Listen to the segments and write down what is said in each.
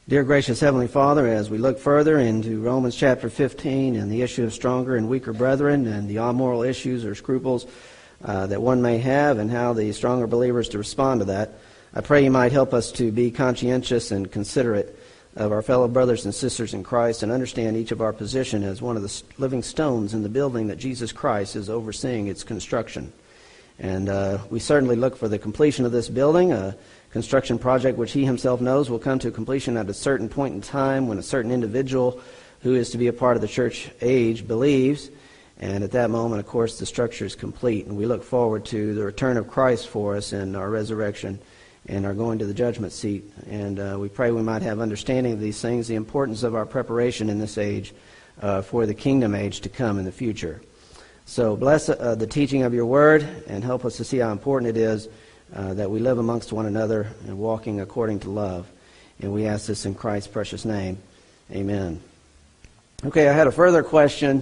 Dear gracious Heavenly Father, as we look further into Romans chapter 15 and the issue of stronger and weaker brethren and the immoral issues or scruples that one may have and how the stronger believers to respond to that, I pray you might help us to be conscientious and considerate of our fellow brothers and sisters in Christ and understand each of our position as one of the living stones in the building that Jesus Christ is overseeing its construction. And we certainly look for the completion of this building, a construction project which he himself knows will come to completion at a certain point in time when a certain individual who is to be a part of the church age believes. And at that moment, of course, the structure is complete. And we look forward to the return of Christ for us and our resurrection and our going to the judgment seat. And we pray we might have understanding of these things, the importance of our preparation in this age for the kingdom age to come in the future. So bless the teaching of your word and help us to see how important it is that we live amongst one another and walking according to love. And we ask this in Christ's precious name. Amen. Okay, I had a further question.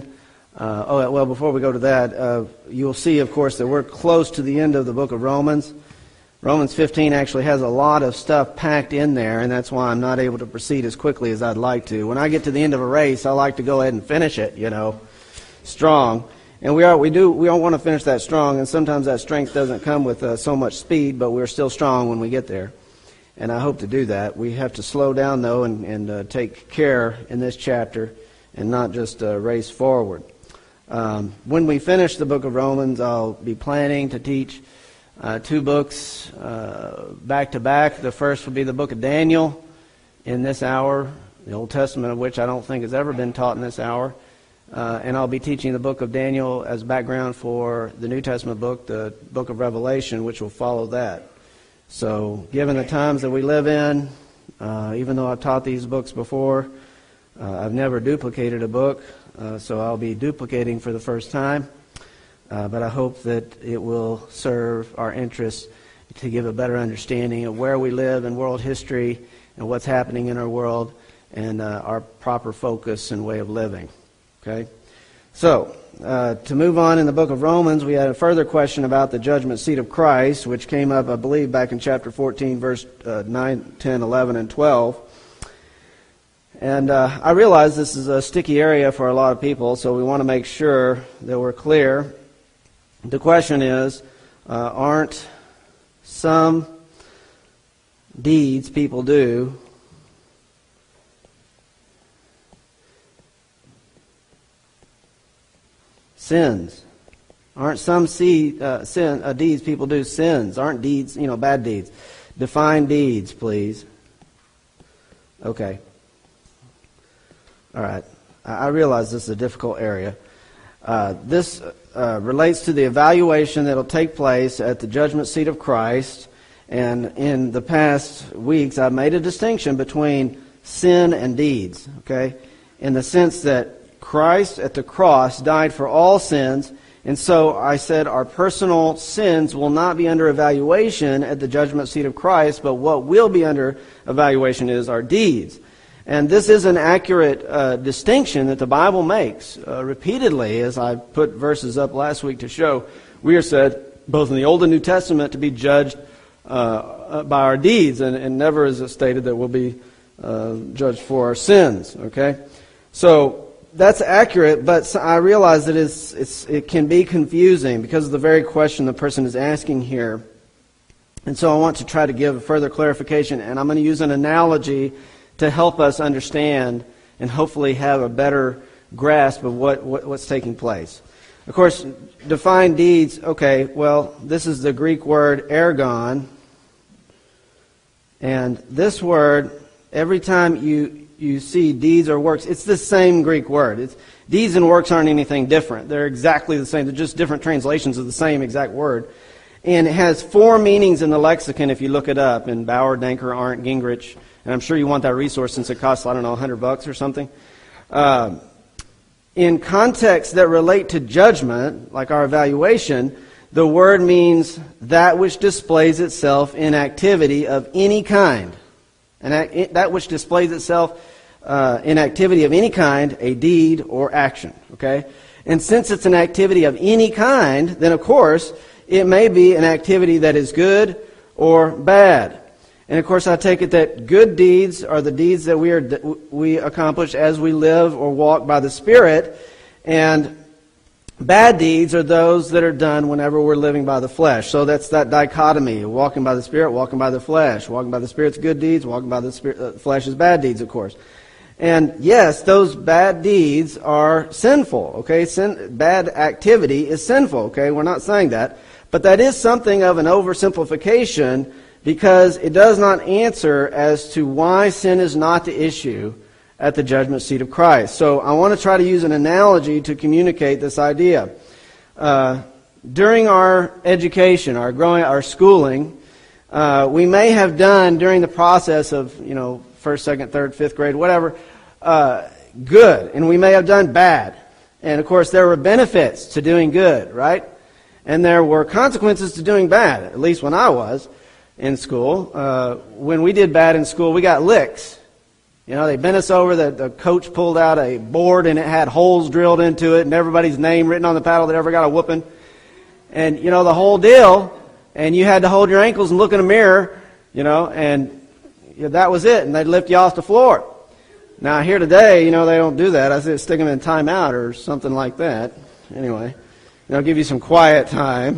Before we go to that, you'll see, of course, that we're close to the end of the book of Romans. Romans 15 actually has a lot of stuff packed in there, and that's why I'm not able to proceed as quickly as I'd like to. When I get to the end of a race, I like to go ahead and finish it, strong. And we all want to finish that strong, and sometimes that strength doesn't come with so much speed, but we're still strong when we get there. And I hope to do that. We have to slow down, though, and take care in this chapter and not just race forward. When we finish the book of Romans, I'll be planning to teach two books back to back. The first will be the book of Daniel in this hour, the Old Testament of which I don't think has ever been taught in this hour. And I'll be teaching the book of Daniel as background for the New Testament book, the book of Revelation, which will follow that. So given the times that we live in, even though I've taught these books before, I've never duplicated a book, so I'll be duplicating for the first time. But I hope that it will serve our interests to give a better understanding of where we live in world history and what's happening in our world and our proper focus and way of living. Okay, so to move on in the book of Romans, we had a further question about the judgment seat of Christ, which came up, I believe, back in chapter 14, verse 9, 10, 11, and 12. And I realize this is a sticky area for a lot of people, so we want to make sure that we're clear. The question is, aren't some deeds people do sins? Aren't some deeds people do sins? Aren't deeds, bad deeds? Define deeds, please. Okay. All right. I realize this is a difficult area. This relates to the evaluation that will take place at the judgment seat of Christ. And in the past weeks, I've made a distinction between sin and deeds, okay? In the sense that Christ at the cross died for all sins, and so I said our personal sins will not be under evaluation at the judgment seat of Christ, but what will be under evaluation is our deeds. And this is an accurate distinction that the Bible makes repeatedly, as I put verses up last week to show. We are said, both in the Old and New Testament, to be judged by our deeds, and never is it stated that we'll be judged for our sins. Okay, so that's accurate, but I realize that it can be confusing because of the very question the person is asking here. And so I want to try to give further clarification, and I'm going to use an analogy to help us understand and hopefully have a better grasp of what's taking place. Of course, define deeds. Okay, well, this is the Greek word ergon. And this word, every time you see deeds or works, it's the same Greek word. Deeds and works aren't anything different. They're exactly the same. They're just different translations of the same exact word. And it has four meanings in the lexicon if you look it up in Bauer, Danker, Arndt, Gingrich. And I'm sure you want that resource since it costs, $100 or something. In contexts that relate to judgment, like our evaluation, the word means that which displays itself in activity of any kind. And that which displays itself in activity of any kind, a deed or action. Okay? And since it's an activity of any kind, then of course it may be an activity that is good or bad. And of course, I take it that good deeds are the deeds that we accomplish as we live or walk by the Spirit, and bad deeds are those that are done whenever we're living by the flesh. So that's that dichotomy: walking by the Spirit, walking by the flesh. Walking by the Spirit's good deeds, walking by the flesh is bad deeds, of course. And yes, those bad deeds are sinful. Okay, bad activity is sinful. Okay, we're not saying that, but that is something of an oversimplification, because it does not answer as to why sin is not the issue at the judgment seat of Christ. So I want to try to use an analogy to communicate this idea. During our education, our schooling, we may have done during the process of, first, second, third, fifth grade, whatever, good, and we may have done bad. And of course, there were benefits to doing good, right? And there were consequences to doing bad, at least when I was in school. When we did bad in school, we got licks. They bent us over, the coach pulled out a board and it had holes drilled into it and everybody's name written on the paddle that ever got a whooping. And, the whole deal, and you had to hold your ankles and look in a mirror, and that was it. And they'd lift you off the floor. Now, here today, they don't do that. I say stick them in timeout or something like that. Anyway, give you some quiet time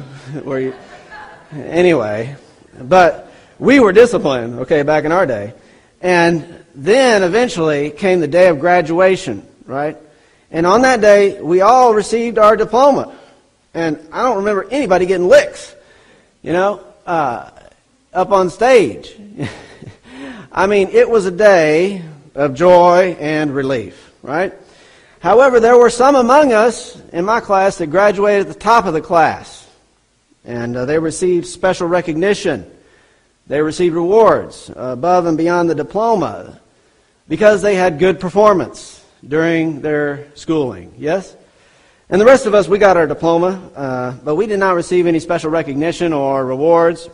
anyway. But we were disciplined, back in our day. And then eventually came the day of graduation, right? And on that day, we all received our diploma. And I don't remember anybody getting licks, up on stage. I mean, it was a day of joy and relief, right? However, there were some among us in my class that graduated at the top of the class. And they received special recognition. They received rewards above and beyond the diploma because they had good performance during their schooling. Yes? And the rest of us, we got our diploma, but we did not receive any special recognition or rewards.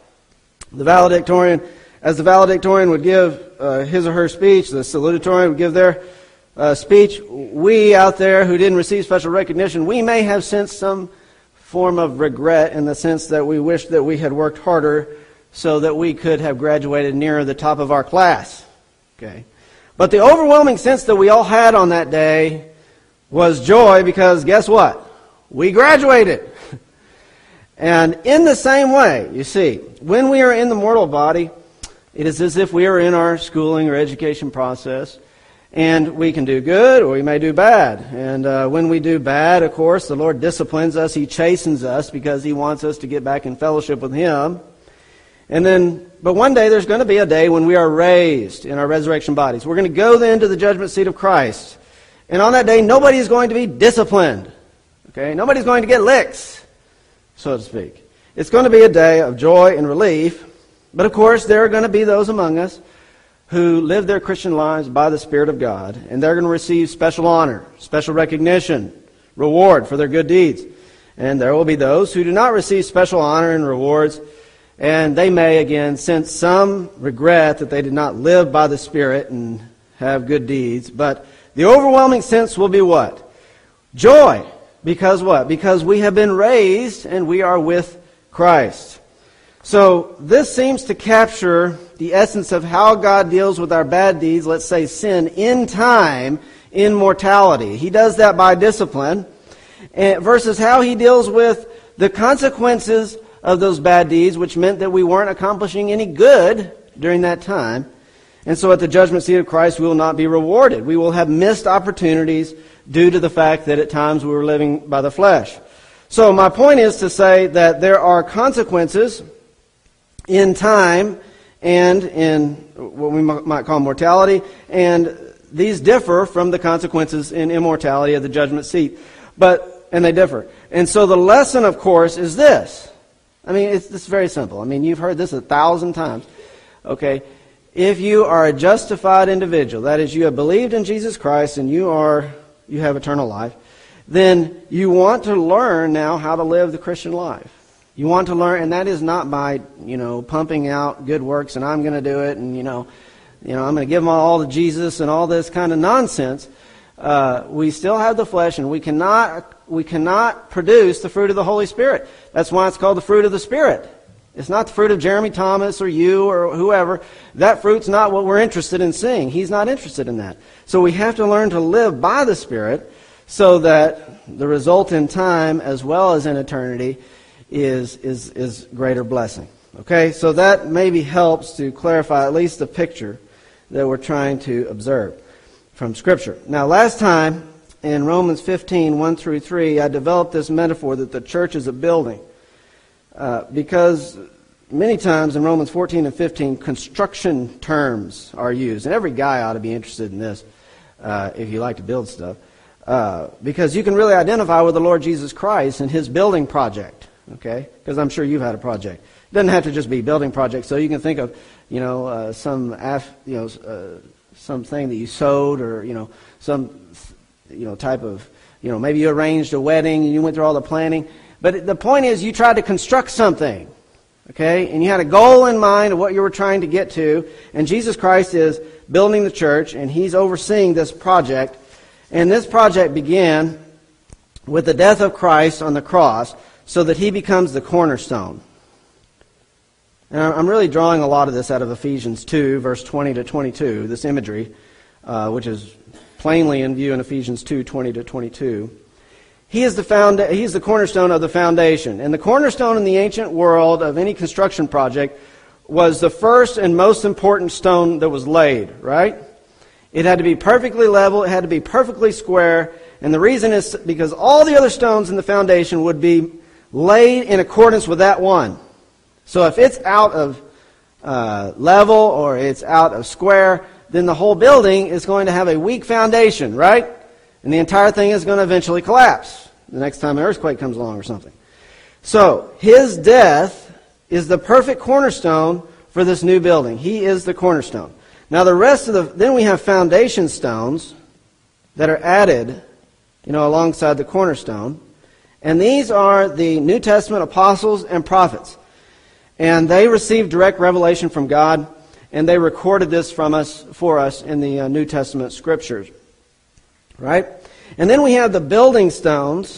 As the valedictorian would give his or her speech, the salutatorian would give their speech, we out there who didn't receive special recognition, we may have sensed some form of regret in the sense that we wished that we had worked harder so that we could have graduated nearer the top of our class. Okay. But the overwhelming sense that we all had on that day was joy, because guess what? We graduated. And in the same way, you see, when we are in the mortal body, it is as if we are in our schooling or education process, and we can do good or we may do bad. And when we do bad, of course, the Lord disciplines us. He chastens us because He wants us to get back in fellowship with Him. But one day there's going to be a day when we are raised in our resurrection bodies. We're going to go then to the judgment seat of Christ. And on that day, nobody is going to be disciplined. Okay? Nobody's going to get licks, so to speak. It's going to be a day of joy and relief. But of course, there are going to be those among us who live their Christian lives by the Spirit of God. And they're going to receive special honor, special recognition, reward for their good deeds. And there will be those who do not receive special honor and rewards. And they may, again, sense some regret that they did not live by the Spirit and have good deeds. But the overwhelming sense will be what? Joy. Because what? Because we have been raised and we are with Christ. So this seems to capture the essence of how God deals with our bad deeds, let's say sin, in time, in mortality. He does that by discipline, versus how He deals with the consequences of those bad deeds, which meant that we weren't accomplishing any good during that time. And so at the judgment seat of Christ, we will not be rewarded. We will have missed opportunities due to the fact that at times we were living by the flesh. So my point is to say that there are consequences in time and in what we might call mortality, and these differ from the consequences in immortality of the judgment seat. And they differ. And so the lesson, of course, is this. I mean, it's very simple. I mean, you've heard this 1,000 times. Okay? If you are a justified individual, that is, you have believed in Jesus Christ and you have eternal life, then you want to learn now how to live the Christian life. You want to learn, and that is not by, pumping out good works and I'm going to do it and, I'm going to give them all to Jesus and all this kind of nonsense. We still have the flesh, and we cannot produce the fruit of the Holy Spirit. That's why it's called the fruit of the Spirit. It's not the fruit of Jeremy Thomas or you or whoever. That fruit's not what we're interested in seeing. He's not interested in that. So we have to learn to live by the Spirit so that the result in time as well as in eternity is greater blessing. Okay, so that maybe helps to clarify at least the picture that we're trying to observe from Scripture. Now, last time in Romans 15, 1 through 3, I developed this metaphor that the church is a building. Because many times in Romans 14 and 15, construction terms are used. And every guy ought to be interested in this if you like to build stuff. Because you can really identify with the Lord Jesus Christ and His building project. Okay? Because I'm sure you've had a project. It doesn't have to just be building project. So you can think of, something that you sewed, or some type of, maybe you arranged a wedding and you went through all the planning. But the point is, you tried to construct something, okay? And you had a goal in mind of what you were trying to get to. And Jesus Christ is building the church, and He's overseeing this project. And this project began with the death of Christ on the cross, so that He becomes the cornerstone. And I'm really drawing a lot of this out of Ephesians 2, verse 20 to 22, this imagery, which is plainly in view in Ephesians 2, 20 to 22. He's the cornerstone of the foundation. And the cornerstone in the ancient world of any construction project was the first and most important stone that was laid, right? It had to be perfectly level, it had to be perfectly square, and the reason is because all the other stones in the foundation would be laid in accordance with that one. So if it's out of level or it's out of square, then the whole building is going to have a weak foundation, right? And the entire thing is going to eventually collapse the next time an earthquake comes along or something. So, His death is the perfect cornerstone for this new building. He is the cornerstone. Now the rest of then we have foundation stones that are added, alongside the cornerstone. And these are the New Testament apostles and prophets. And they received direct revelation from God, and they recorded this for us in the New Testament scriptures. Right? And then we have the building stones,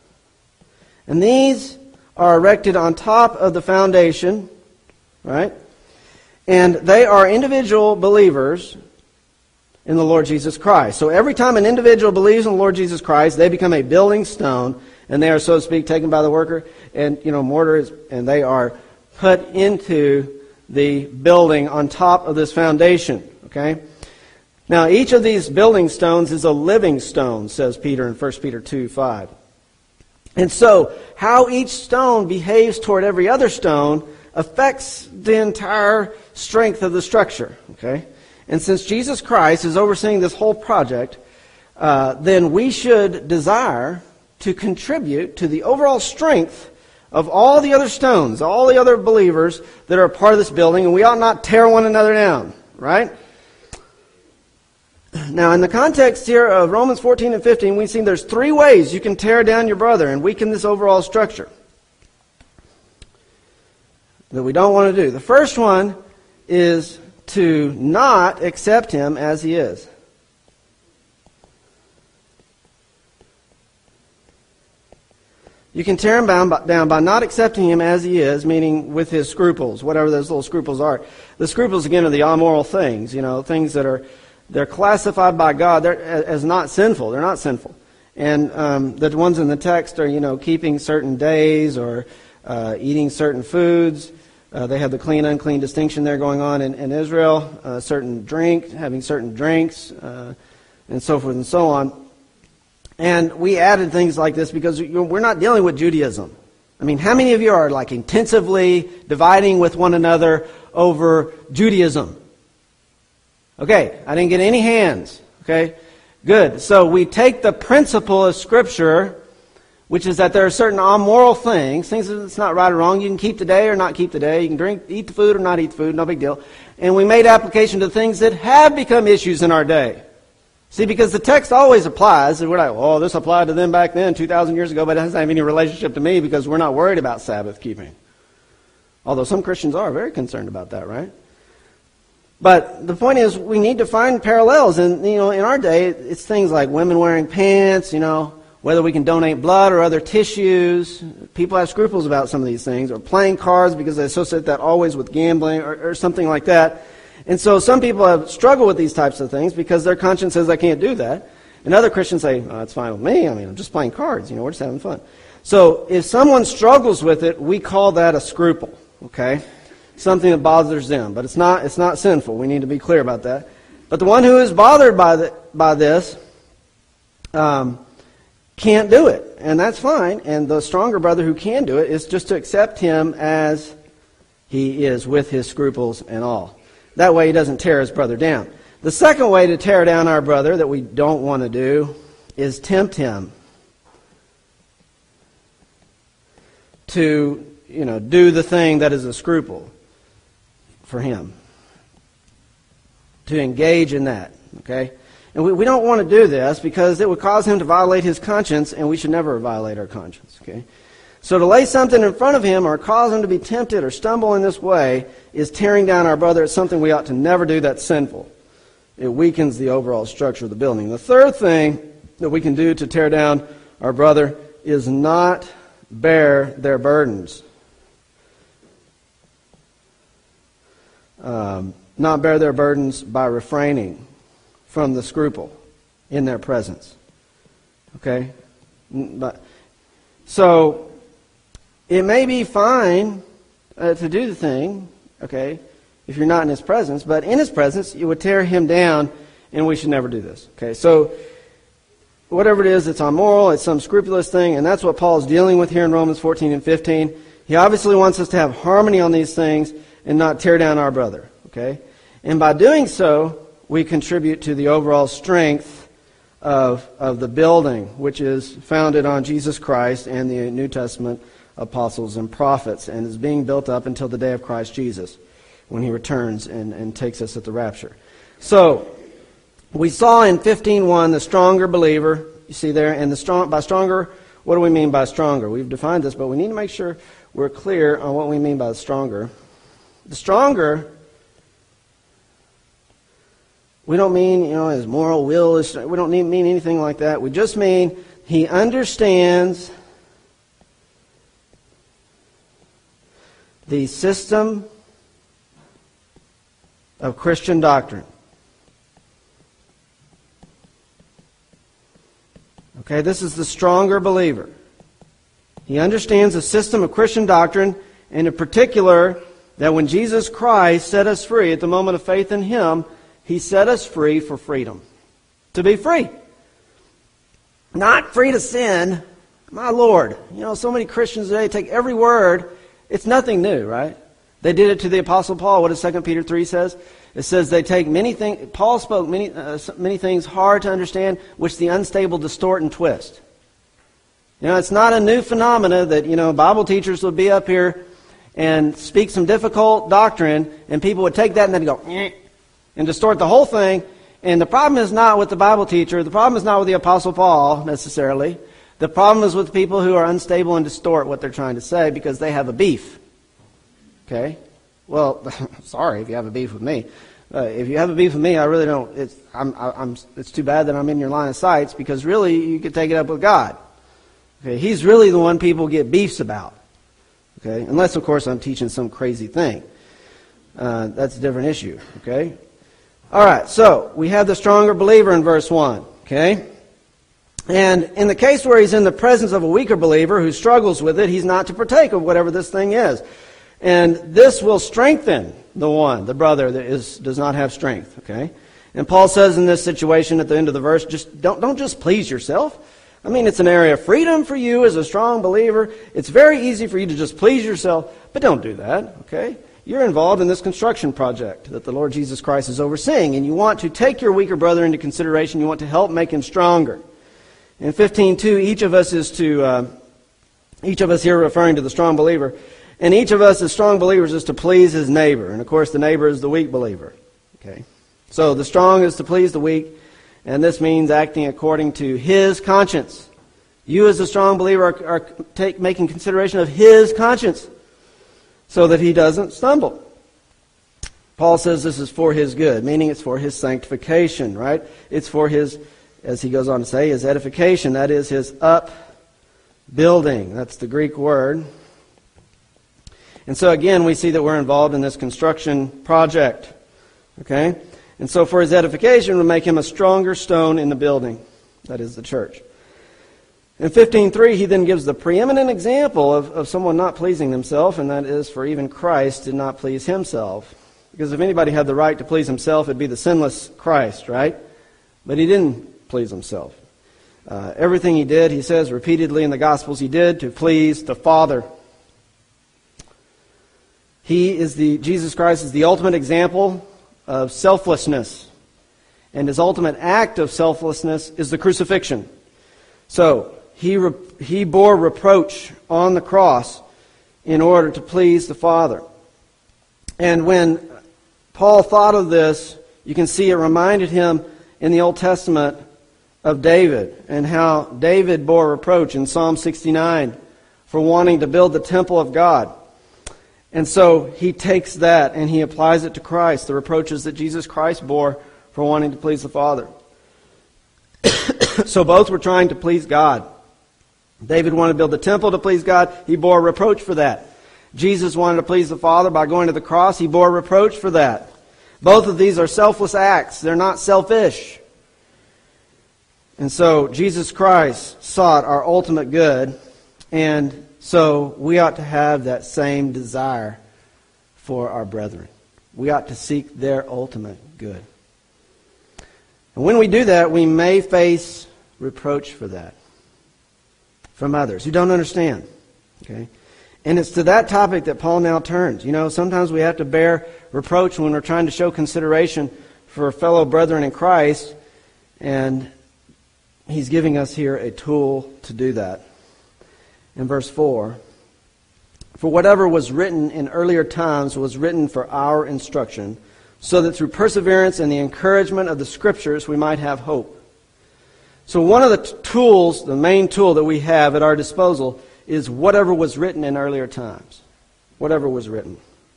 and these are erected on top of the foundation, right? And they are individual believers in the Lord Jesus Christ. So every time an individual believes in the Lord Jesus Christ, they become a building stone, and they are, so to speak, taken by the worker, and mortar, and they are put into the building on top of this foundation, okay? Now, each of these building stones is a living stone, says Peter in 1 Peter 2:5. And so, how each stone behaves toward every other stone affects the entire strength of the structure, okay? And since Jesus Christ is overseeing this whole project, then we should desire to contribute to the overall strength of all the other stones, all the other believers that are a part of this building, and we ought not tear one another down, right? Now, in the context here of Romans 14 and 15, we've seen there's three ways you can tear down your brother and weaken this overall structure that we don't want to do. The first one is to not accept him as he is. You can tear him down by not accepting him as he is, meaning with his scruples, whatever those little scruples are. The scruples, again, are the immoral things, things that they're classified by God as not sinful. They're not sinful. And the ones in the text are, keeping certain days or eating certain foods. They have the clean, unclean distinction there going on in Israel. Having certain drinks, and so forth and so on. And we added things like this because we're not dealing with Judaism. I mean, how many of you are intensively dividing with one another over Judaism? Okay, I didn't get any hands. Okay, good. So we take the principle of Scripture, which is that there are certain immoral things that's not right or wrong. You can keep the day or not keep the day. You can eat the food or not eat the food. No big deal. And we made application to things that have become issues in our day. See, because the text always applies, and we're like, this applied to them back then, 2,000 years ago, but it doesn't have any relationship to me because we're not worried about Sabbath keeping. Although some Christians are very concerned about that, right? But the point is, we need to find parallels. And, in our day, it's things like women wearing pants, whether we can donate blood or other tissues. People have scruples about some of these things, or playing cards because they associate that always with gambling or something like that. And so some people have struggled with these types of things because their conscience says, I can't do that. And other Christians say, oh, it's fine with me. I mean, I'm just playing cards. We're just having fun. So if someone struggles with it, we call that a scruple, okay? Something that bothers them. But it's not sinful. We need to be clear about that. But the one who is bothered by this can't do it. And that's fine. And the stronger brother who can do it is just to accept him as he is with his scruples and all. That way he doesn't tear his brother down. The second way to tear down our brother that we don't want to do is tempt him to, do the thing that is a scruple for him. To engage in that, okay? And we don't want to do this because it would cause him to violate his conscience, and we should never violate our conscience, okay? So to lay something in front of him or cause him to be tempted or stumble in this way is tearing down our brother. It's something we ought to never do. That's sinful. It weakens the overall structure of the building. The third thing that we can do to tear down our brother is not bear their burdens. Not bear their burdens by refraining from the scruple in their presence. Okay? So, it may be fine to do the thing, okay, if you're not in his presence, but in his presence, you would tear him down, and we should never do this. Okay, so whatever it is, it's immoral, it's some scrupulous thing, and that's what Paul's dealing with here in Romans 14 and 15. He obviously wants us to have harmony on these things and not tear down our brother. Okay, and by doing so, we contribute to the overall strength of the building, which is founded on Jesus Christ and the New Testament apostles and prophets, and is being built up until the day of Christ Jesus, when he returns and takes us at the rapture. So, we saw in 15:1 the stronger believer, you see there, and by stronger, what do we mean by stronger? We've defined this, but we need to make sure we're clear on what we mean by stronger. The stronger, we don't mean, his moral will is, we don't mean anything like that. We just mean he understands the system of Christian doctrine. Okay, this is the stronger believer. He understands the system of Christian doctrine, and in particular, that when Jesus Christ set us free at the moment of faith in Him, He set us free for freedom. To be free. Not free to sin. My Lord. So many Christians today take every word. It's nothing new, right? They did it to the Apostle Paul. What does 2 Peter 3 says? It says they take many things. Paul spoke many things hard to understand, which the unstable distort and twist. It's not a new phenomena that, Bible teachers would be up here and speak some difficult doctrine, and people would take that and then go, and distort the whole thing. And the problem is not with the Bible teacher. The problem is not with the Apostle Paul, necessarily. The problem is with people who are unstable and distort what they're trying to say because they have a beef. Okay? Well, sorry if you have a beef with me. If you have a beef with me, I really don't. It's too bad that I'm in your line of sight, because really you could take it up with God. Okay? He's really the one people get beefs about. Okay? Unless, of course, I'm teaching some crazy thing. That's a different issue. Okay? All right, so we have the stronger believer in verse 1. Okay? And in the case where he's in the presence of a weaker believer who struggles with it, he's not to partake of whatever this thing is. And this will strengthen the brother that does not have strength. Okay? And Paul says in this situation at the end of the verse, don't just please yourself. I mean, it's an area of freedom for you as a strong believer. It's very easy for you to just please yourself, but don't do that. Okay? You're involved in this construction project that the Lord Jesus Christ is overseeing, and you want to take your weaker brother into consideration. You want to help make him stronger. In 15:2, each of us here referring to the strong believer, and each of us as strong believers is to please his neighbor. And of course, the neighbor is the weak believer. Okay, so the strong is to please the weak, and this means acting according to his conscience. You as a strong believer are making consideration of his conscience, so that he doesn't stumble. Paul says this is for his good, meaning it's for his sanctification, right? It's for his as he goes on to say, his edification, that is his upbuilding. That's the Greek word. And so again, we see that we're involved in this construction project. Okay? And so for his edification, we'll make him a stronger stone in the building. That is the church. In 15:3, he then gives the preeminent example of someone not pleasing himself, and that is, for even Christ did not please himself. Because if anybody had the right to please himself, it'd be the sinless Christ, right? But he didn't please himself. Everything he did, he says repeatedly in the Gospels, he did to please the Father. Jesus Christ is the ultimate example of selflessness. And his ultimate act of selflessness is the crucifixion. So, he bore reproach on the cross in order to please the Father. And when Paul thought of this, you can see it reminded him in the Old Testament of David and how David bore reproach in Psalm 69 for wanting to build the temple of God. And so he takes that and he applies it to Christ, the reproaches that Jesus Christ bore for wanting to please the Father. So both were trying to please God. David wanted to build the temple to please God. He bore reproach for that. Jesus wanted to please the Father by going to the cross. He bore reproach for that. Both of these are selfless acts. They're not selfish. And so Jesus Christ sought our ultimate good, and so we ought to have that same desire for our brethren. We ought to seek their ultimate good. And when we do that, we may face reproach for that from others who don't understand. Okay? And it's to that topic that Paul now turns. You know, sometimes we have to bear reproach when we're trying to show consideration for fellow brethren in Christ, and he's giving us here a tool to do that. In verse 4, for whatever was written in earlier times was written for our instruction, so that through perseverance and the encouragement of the Scriptures we might have hope. So one of the tools, the main tool that we have at our disposal, is whatever was written in earlier times. Whatever was written.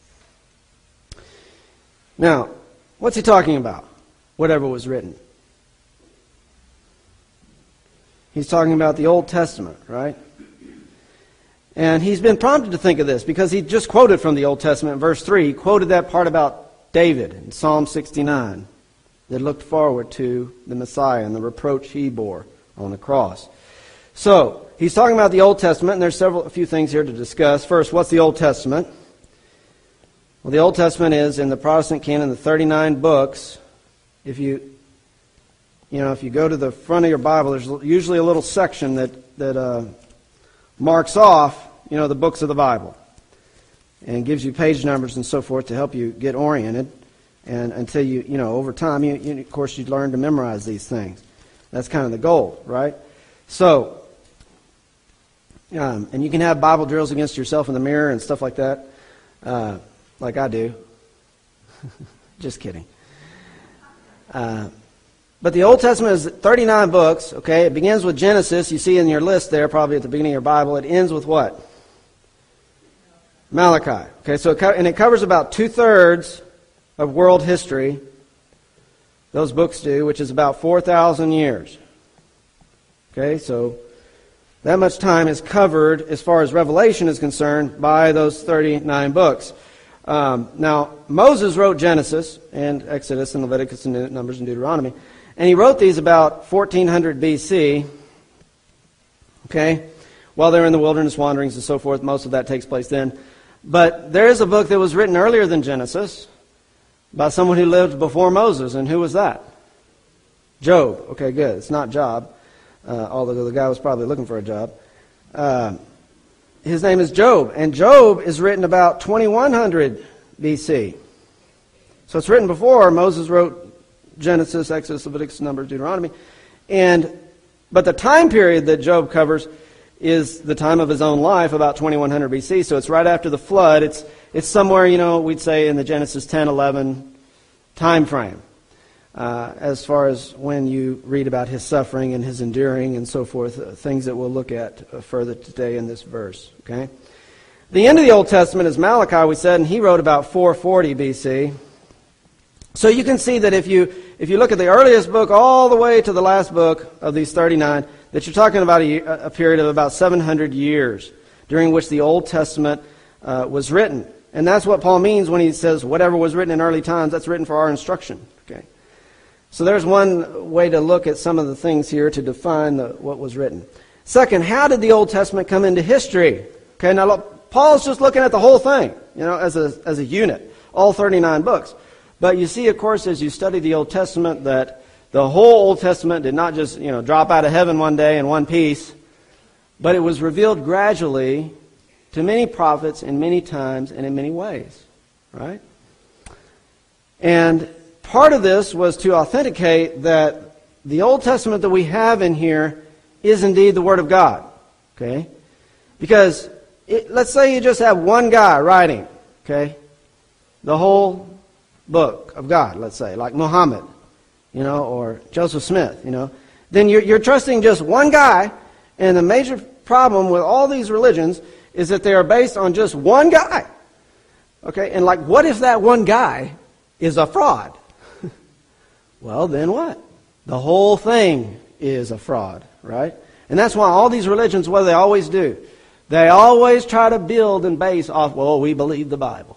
Now, what's he talking about? Whatever was written. He's talking about the Old Testament, right? And he's been prompted to think of this because he just quoted from the Old Testament in verse 3. He quoted that part about David in Psalm 69 that looked forward to the Messiah and the reproach he bore on the cross. So, he's talking about the Old Testament, and there's a few things here to discuss. First, what's the Old Testament? Well, the Old Testament is, in the Protestant canon, the 39 books. If you go to the front of your Bible, there's usually a little section that marks off, the books of the Bible, and gives you page numbers and so forth to help you get oriented. And until over time, of course, you'd learn to memorize these things. That's kind of the goal, right? So, and you can have Bible drills against yourself in the mirror and stuff like that, like I do. Just kidding. But the Old Testament is 39 books, okay? It begins with Genesis. You see in your list there, probably at the beginning of your Bible. It ends with what? Malachi. Okay, so it covers about 2/3 of world history. Those books do, which is about 4,000 years. Okay, so that much time is covered, as far as Revelation is concerned, by those 39 books. Now, Moses wrote Genesis and Exodus and Leviticus and Numbers and Deuteronomy. And he wrote these about 1400 BC. Okay? While they're in the wilderness wanderings and so forth, most of that takes place then. But there is a book that was written earlier than Genesis by someone who lived before Moses. And who was that? Job. Okay, good. It's not Job. Although the guy was probably looking for a job. His name is Job. And Job is written about 2100 BC. So it's written before Moses wrote Genesis, Exodus, Leviticus, Numbers, Deuteronomy. But the time period that Job covers is the time of his own life, about 2100 BC. So it's right after the flood. It's somewhere, we'd say in the Genesis 10-11 time frame. As far as when you read about his suffering and his enduring and so forth, things that we'll look at further today in this verse. Okay, the end of the Old Testament is Malachi, we said, and he wrote about 440 BC. So you can see that if you look at the earliest book all the way to the last book of these 39, that you're talking about a period of about 700 years during which the Old Testament was written. And that's what Paul means when he says whatever was written in early times, that's written for our instruction. Okay. So there's one way to look at some of the things here to define what was written. Second, how did the Old Testament come into history? Okay, now look, Paul's just looking at the whole thing, as a unit, all 39 books. But you see, of course, as you study the Old Testament, that the whole Old Testament did not just, drop out of heaven one day in one piece, but it was revealed gradually to many prophets in many times and in many ways, right? And part of this was to authenticate that the Old Testament that we have in here is indeed the Word of God, okay? Because let's say you just have one guy writing, okay, the whole book of God, let's say, like Muhammad, or Joseph Smith, then you're trusting just one guy, and the major problem with all these religions is that they are based on just one guy. Okay, and what if that one guy is a fraud? Well, then what? The whole thing is a fraud, right? And that's why all these religions, what do they always do? They always try to build and base off, we believe the Bible.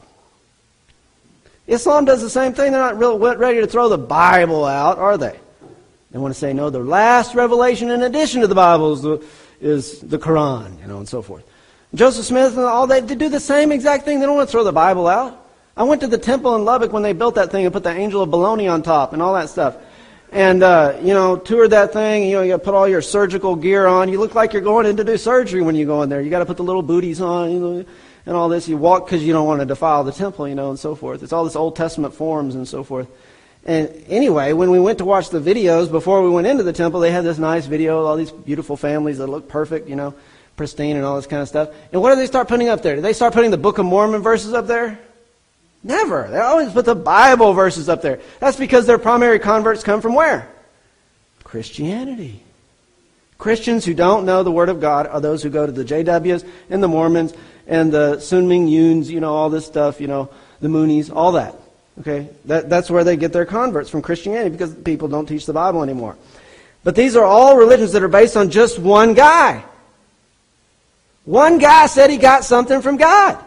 Islam does the same thing. They're not really ready to throw the Bible out, are they? They want to say, no, the last revelation in addition to the Bible is the Quran, and so forth. Joseph Smith and all, they do the same exact thing. They don't want to throw the Bible out. I went to the temple in Lubbock when they built that thing and put the angel of Bologna on top and all that stuff. And, toured that thing. You got to put all your surgical gear on. You look like you're going in to do surgery when you go in there. You got to put the little booties on, and all this. You walk because you don't want to defile the temple, and so forth. It's all this Old Testament forms and so forth. And anyway, when we went to watch the videos before we went into the temple, they had this nice video of all these beautiful families that look perfect, pristine and all this kind of stuff. And what do they start putting up there? Do they start putting the Book of Mormon verses up there? Never. They always put the Bible verses up there. That's because their primary converts come from where? Christianity. Christians who don't know the Word of God are those who go to the JWs and the Mormons and the Sun Ming Yuns, all this stuff, the Moonies, all that. Okay? That's where they get their converts, from Christianity, because people don't teach the Bible anymore. But these are all religions that are based on just one guy. One guy said he got something from God.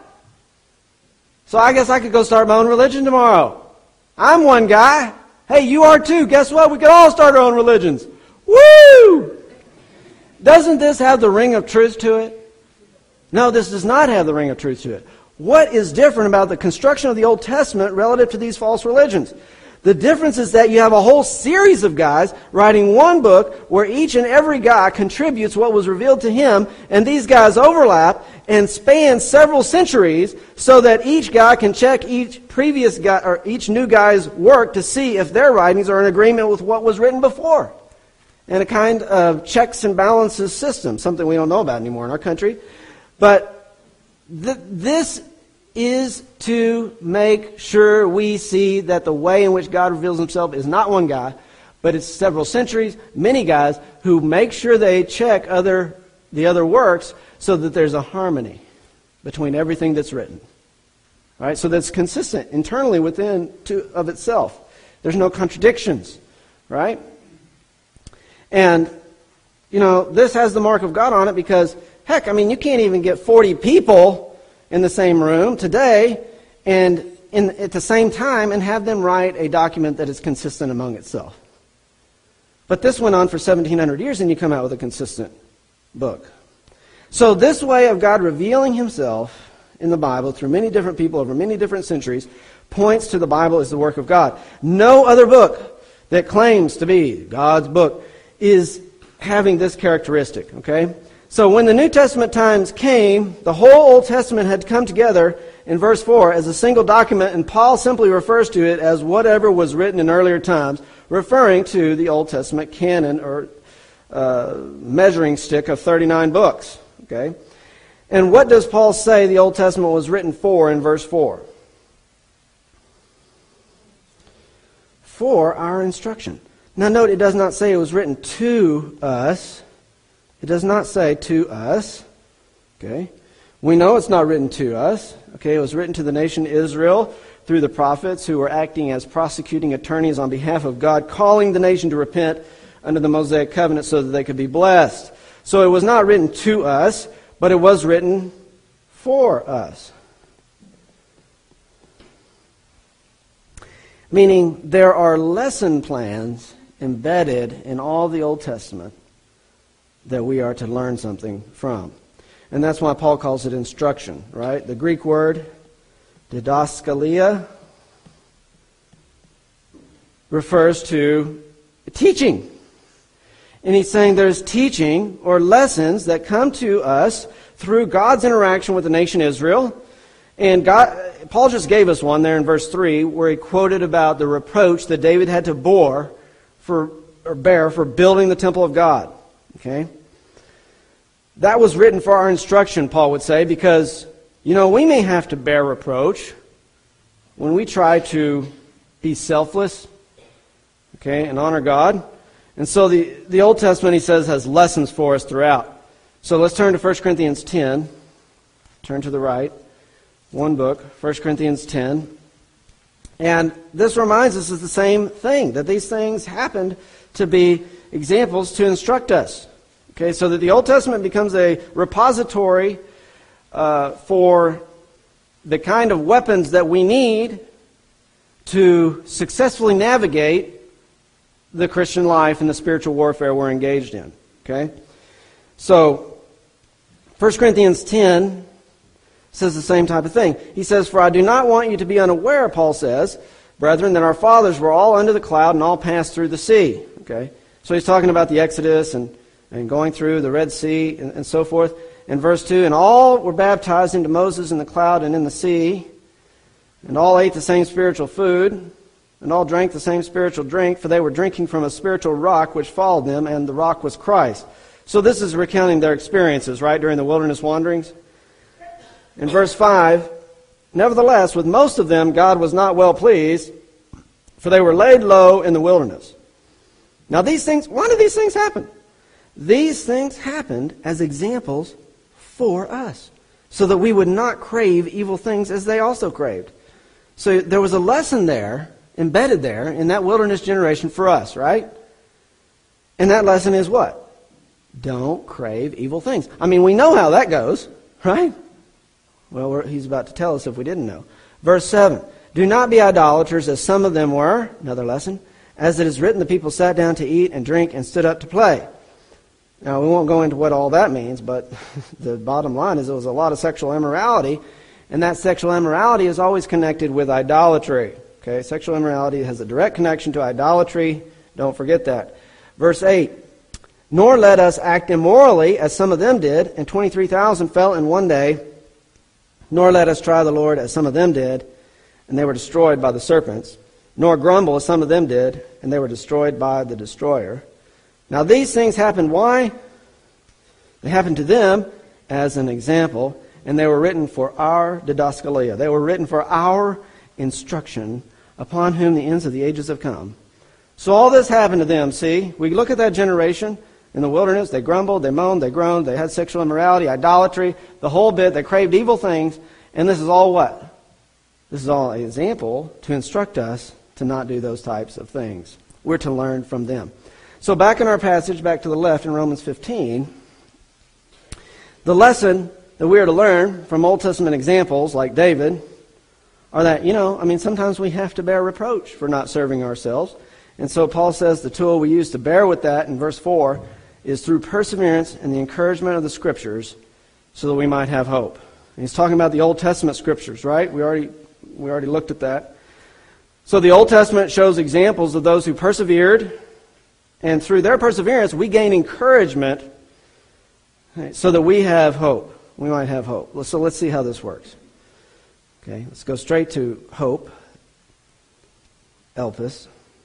So I guess I could go start my own religion tomorrow. I'm one guy. Hey, you are too. Guess what? We could all start our own religions. Woo! Doesn't this have the ring of truth to it? No, this does not have the ring of truth to it. What is different about the construction of the Old Testament relative to these false religions? The difference is that you have a whole series of guys writing one book where each and every guy contributes what was revealed to him, and these guys overlap and span several centuries so that each guy can check each previous guy or each new guy's work to see if their writings are in agreement with what was written before. And a kind of checks and balances system, something we don't know about anymore in our country. But this is to make sure we see that the way in which God reveals Himself is not one guy, but it's several centuries, many guys who make sure they check the other works so that there's a harmony between everything that's written. All right, so that's consistent internally within of itself. There's no contradictions, right? And, this has the mark of God on it because, heck, you can't even get 40 people in the same room today and at the same time and have them write a document that is consistent among itself. But this went on for 1,700 years and you come out with a consistent book. So this way of God revealing Himself in the Bible through many different people over many different centuries points to the Bible as the work of God. No other book that claims to be God's book is having this characteristic, okay? So when the New Testament times came, the whole Old Testament had come together in verse 4 as a single document, and Paul simply refers to it as whatever was written in earlier times, referring to the Old Testament canon or measuring stick of 39 books. Okay? And what does Paul say the Old Testament was written for in verse 4? For our instruction. Now note, it does not say it was written to us. It does not say to us. Okay? We know it's not written to us. Okay? It was written to the nation Israel through the prophets who were acting as prosecuting attorneys on behalf of God, calling the nation to repent under the Mosaic covenant so that they could be blessed. So it was not written to us, but it was written for us. Meaning there are lesson plans embedded in all the Old Testament that we are to learn something from. And that's why Paul calls it instruction, right? The Greek word, didaskalia, refers to teaching. And he's saying there's teaching or lessons that come to us through God's interaction with the nation Israel. And Paul just gave us one there in verse 3 where he quoted about the reproach that David had to bear for building the temple of God. Okay? That was written for our instruction, Paul would say, because, we may have to bear reproach when we try to be selfless, okay, and honor God. And so the Old Testament, he says, has lessons for us throughout. So let's turn to 1 Corinthians 10. Turn to the right. One book, 1 Corinthians 10. And this reminds us of the same thing, that these things happened to be examples to instruct us. Okay, so that the Old Testament becomes a repository for the kind of weapons that we need to successfully navigate the Christian life and the spiritual warfare we're engaged in. Okay? So, 1 Corinthians 10 says the same type of thing. He says, "For I do not want you to be unaware," Paul says, "brethren, that our fathers were all under the cloud and all passed through the sea." Okay? So he's talking about the Exodus and going through the Red Sea and so forth. In verse 2, "And all were baptized into Moses in the cloud and in the sea, and all ate the same spiritual food, and all drank the same spiritual drink, for they were drinking from a spiritual rock which followed them, and the rock was Christ." So this is recounting their experiences, right, during the wilderness wanderings. In verse 5, "Nevertheless, with most of them God was not well pleased, for they were laid low in the wilderness." Now why did these things happen? These things happened as examples for us, so that we would not crave evil things as they also craved. So there was a lesson there, embedded there, in that wilderness generation for us, right? And that lesson is what? Don't crave evil things. I mean, we know how that goes, right? Well, he's about to tell us if we didn't know. Verse 7, "Do not be idolaters as some of them were," another lesson, "as it is written, the people sat down to eat and drink and stood up to play." Now, we won't go into what all that means, but the bottom line is there was a lot of sexual immorality, and that sexual immorality is always connected with idolatry. Okay, sexual immorality has a direct connection to idolatry. Don't forget that. Verse 8, "Nor let us act immorally as some of them did, and 23,000 fell in one day. Nor let us try the Lord as some of them did, and they were destroyed by the serpents. Nor grumble as some of them did, and they were destroyed by the destroyer." Now these things happened, why? They happened to them as an example, and they were written for our didaskalia. They were written for our instruction, upon whom the ends of the ages have come. So all this happened to them, see? We look at that generation in the wilderness. They grumbled, they moaned, they groaned, they had sexual immorality, idolatry, the whole bit. They craved evil things. And this is all what? This is all an example to instruct us to not do those types of things. We're to learn from them. So back in our passage, back to the left in Romans 15, the lesson that we are to learn from Old Testament examples like David are that, sometimes we have to bear reproach for not serving ourselves. And so Paul says the tool we use to bear with that in verse 4 is through perseverance and the encouragement of the Scriptures so that we might have hope. And he's talking about the Old Testament Scriptures, right? We already looked at that. So the Old Testament shows examples of those who persevered, and through their perseverance we gain encouragement so that we have hope. We might have hope. So let's see how this works. Okay, let's go straight to hope. Elpis.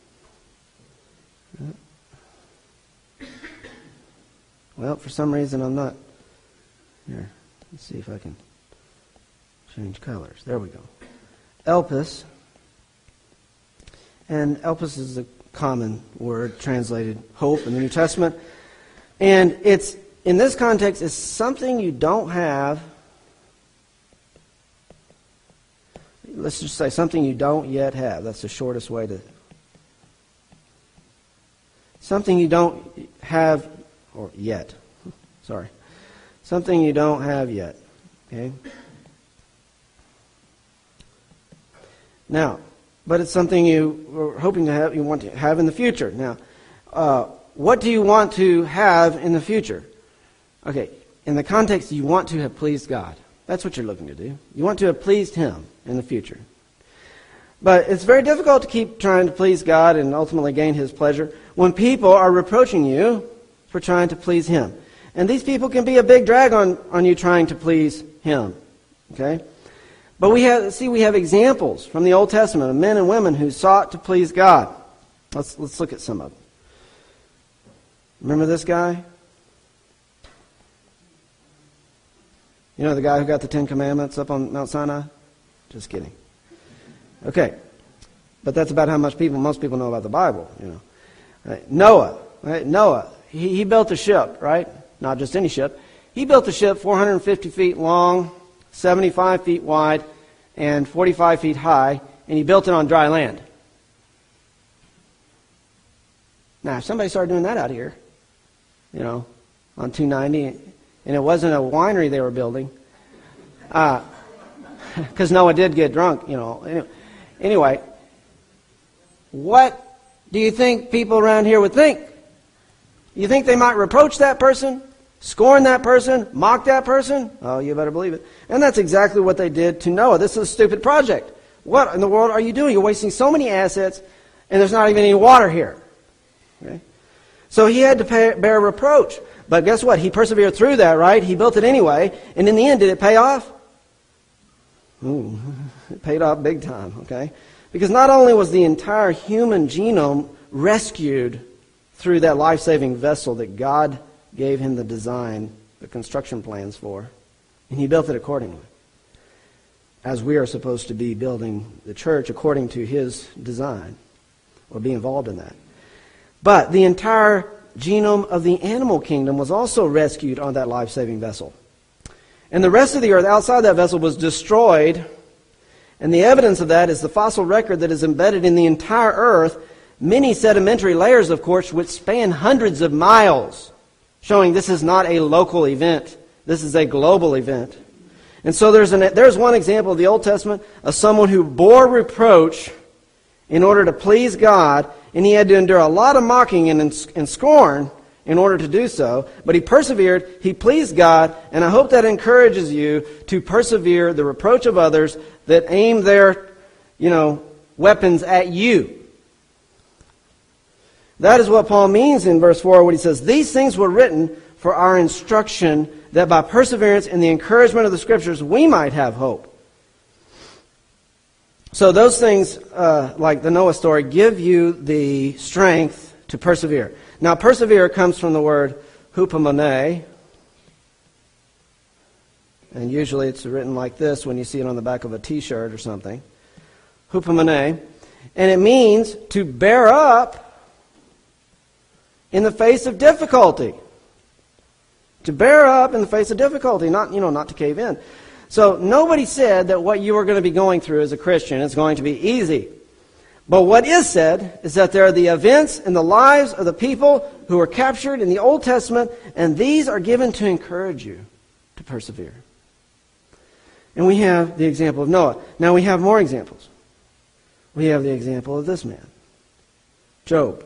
Well, for some reason I'm not. Here, let's see if I can change colors. There we go. Elpis. And elpis is a common word translated hope in the New Testament. And it's, in this context, it's something you don't have. let's just say something you don't yet have. That's the shortest way to... Something you don't have, or yet. Sorry. Something you don't have yet. Okay? Now, but it's something you were hoping to have, you want to have in the future. Now, what do you want to have in the future? Okay, in the context, you want to have pleased God. That's what you're looking to do. You want to have pleased Him in the future. But it's very difficult to keep trying to please God and ultimately gain His pleasure when people are reproaching you for trying to please Him. And these people can be a big drag on you trying to please Him. Okay? But we have examples from the Old Testament of men and women who sought to please God. Let's look at some of them. Remember this guy? You know the guy who got the Ten Commandments up on Mount Sinai? Just kidding. Okay. But that's about how much most people know about the Bible, you know. Right. Noah. Right? Noah. He built a ship, right? Not just any ship. He built a ship 450 feet long, 75 feet wide, and 45 feet high, and he built it on dry land. Now, if somebody started doing that out here, you know, on 290, and it wasn't a winery they were building, because Noah did get drunk, you know. Anyway, what do you think people around here would think? You think they might reproach that person, scorn that person, mock that person? Oh, you better believe it. And that's exactly what they did to Noah. This is a stupid project. What in the world are you doing? You're wasting so many assets, and there's not even any water here. Okay? So he had to bear reproach. But guess what? He persevered through that, right? He built it anyway. And in the end, did it pay off? Ooh, it paid off big time, okay? Because not only was the entire human genome rescued through that life-saving vessel that God gave him the design, the construction plans for, and he built it accordingly. As we are supposed to be building the church according to his design, or be involved in that. But the entire genome of the animal kingdom was also rescued on that life-saving vessel. And the rest of the earth outside that vessel was destroyed. And the evidence of that is the fossil record that is embedded in the entire earth. Many sedimentary layers, of course, which span hundreds of miles, showing this is not a local event. This is a global event. And so there's one example of the Old Testament of someone who bore reproach in order to please God, and he had to endure a lot of mocking and scorn in order to do so. But he persevered, he pleased God, and I hope that encourages you to persevere the reproach of others that aim their, weapons at you. That is what Paul means in verse 4 when he says, "These things were written for our instruction, that by perseverance in the encouragement of the Scriptures we might have hope." So those things, like the Noah story, give you the strength to persevere. Now, persevere comes from the word hupomone. And usually it's written like this when you see it on the back of a t-shirt or something. Hupomone. And it means to bear up in the face of difficulty. To bear up in the face of difficulty, not to cave in. So nobody said that what you are going to be going through as a Christian is going to be easy. But what is said is that there are the events in the lives of the people who are captured in the Old Testament, and these are given to encourage you to persevere. And we have the example of Noah. Now we have more examples. We have the example of this man, Job.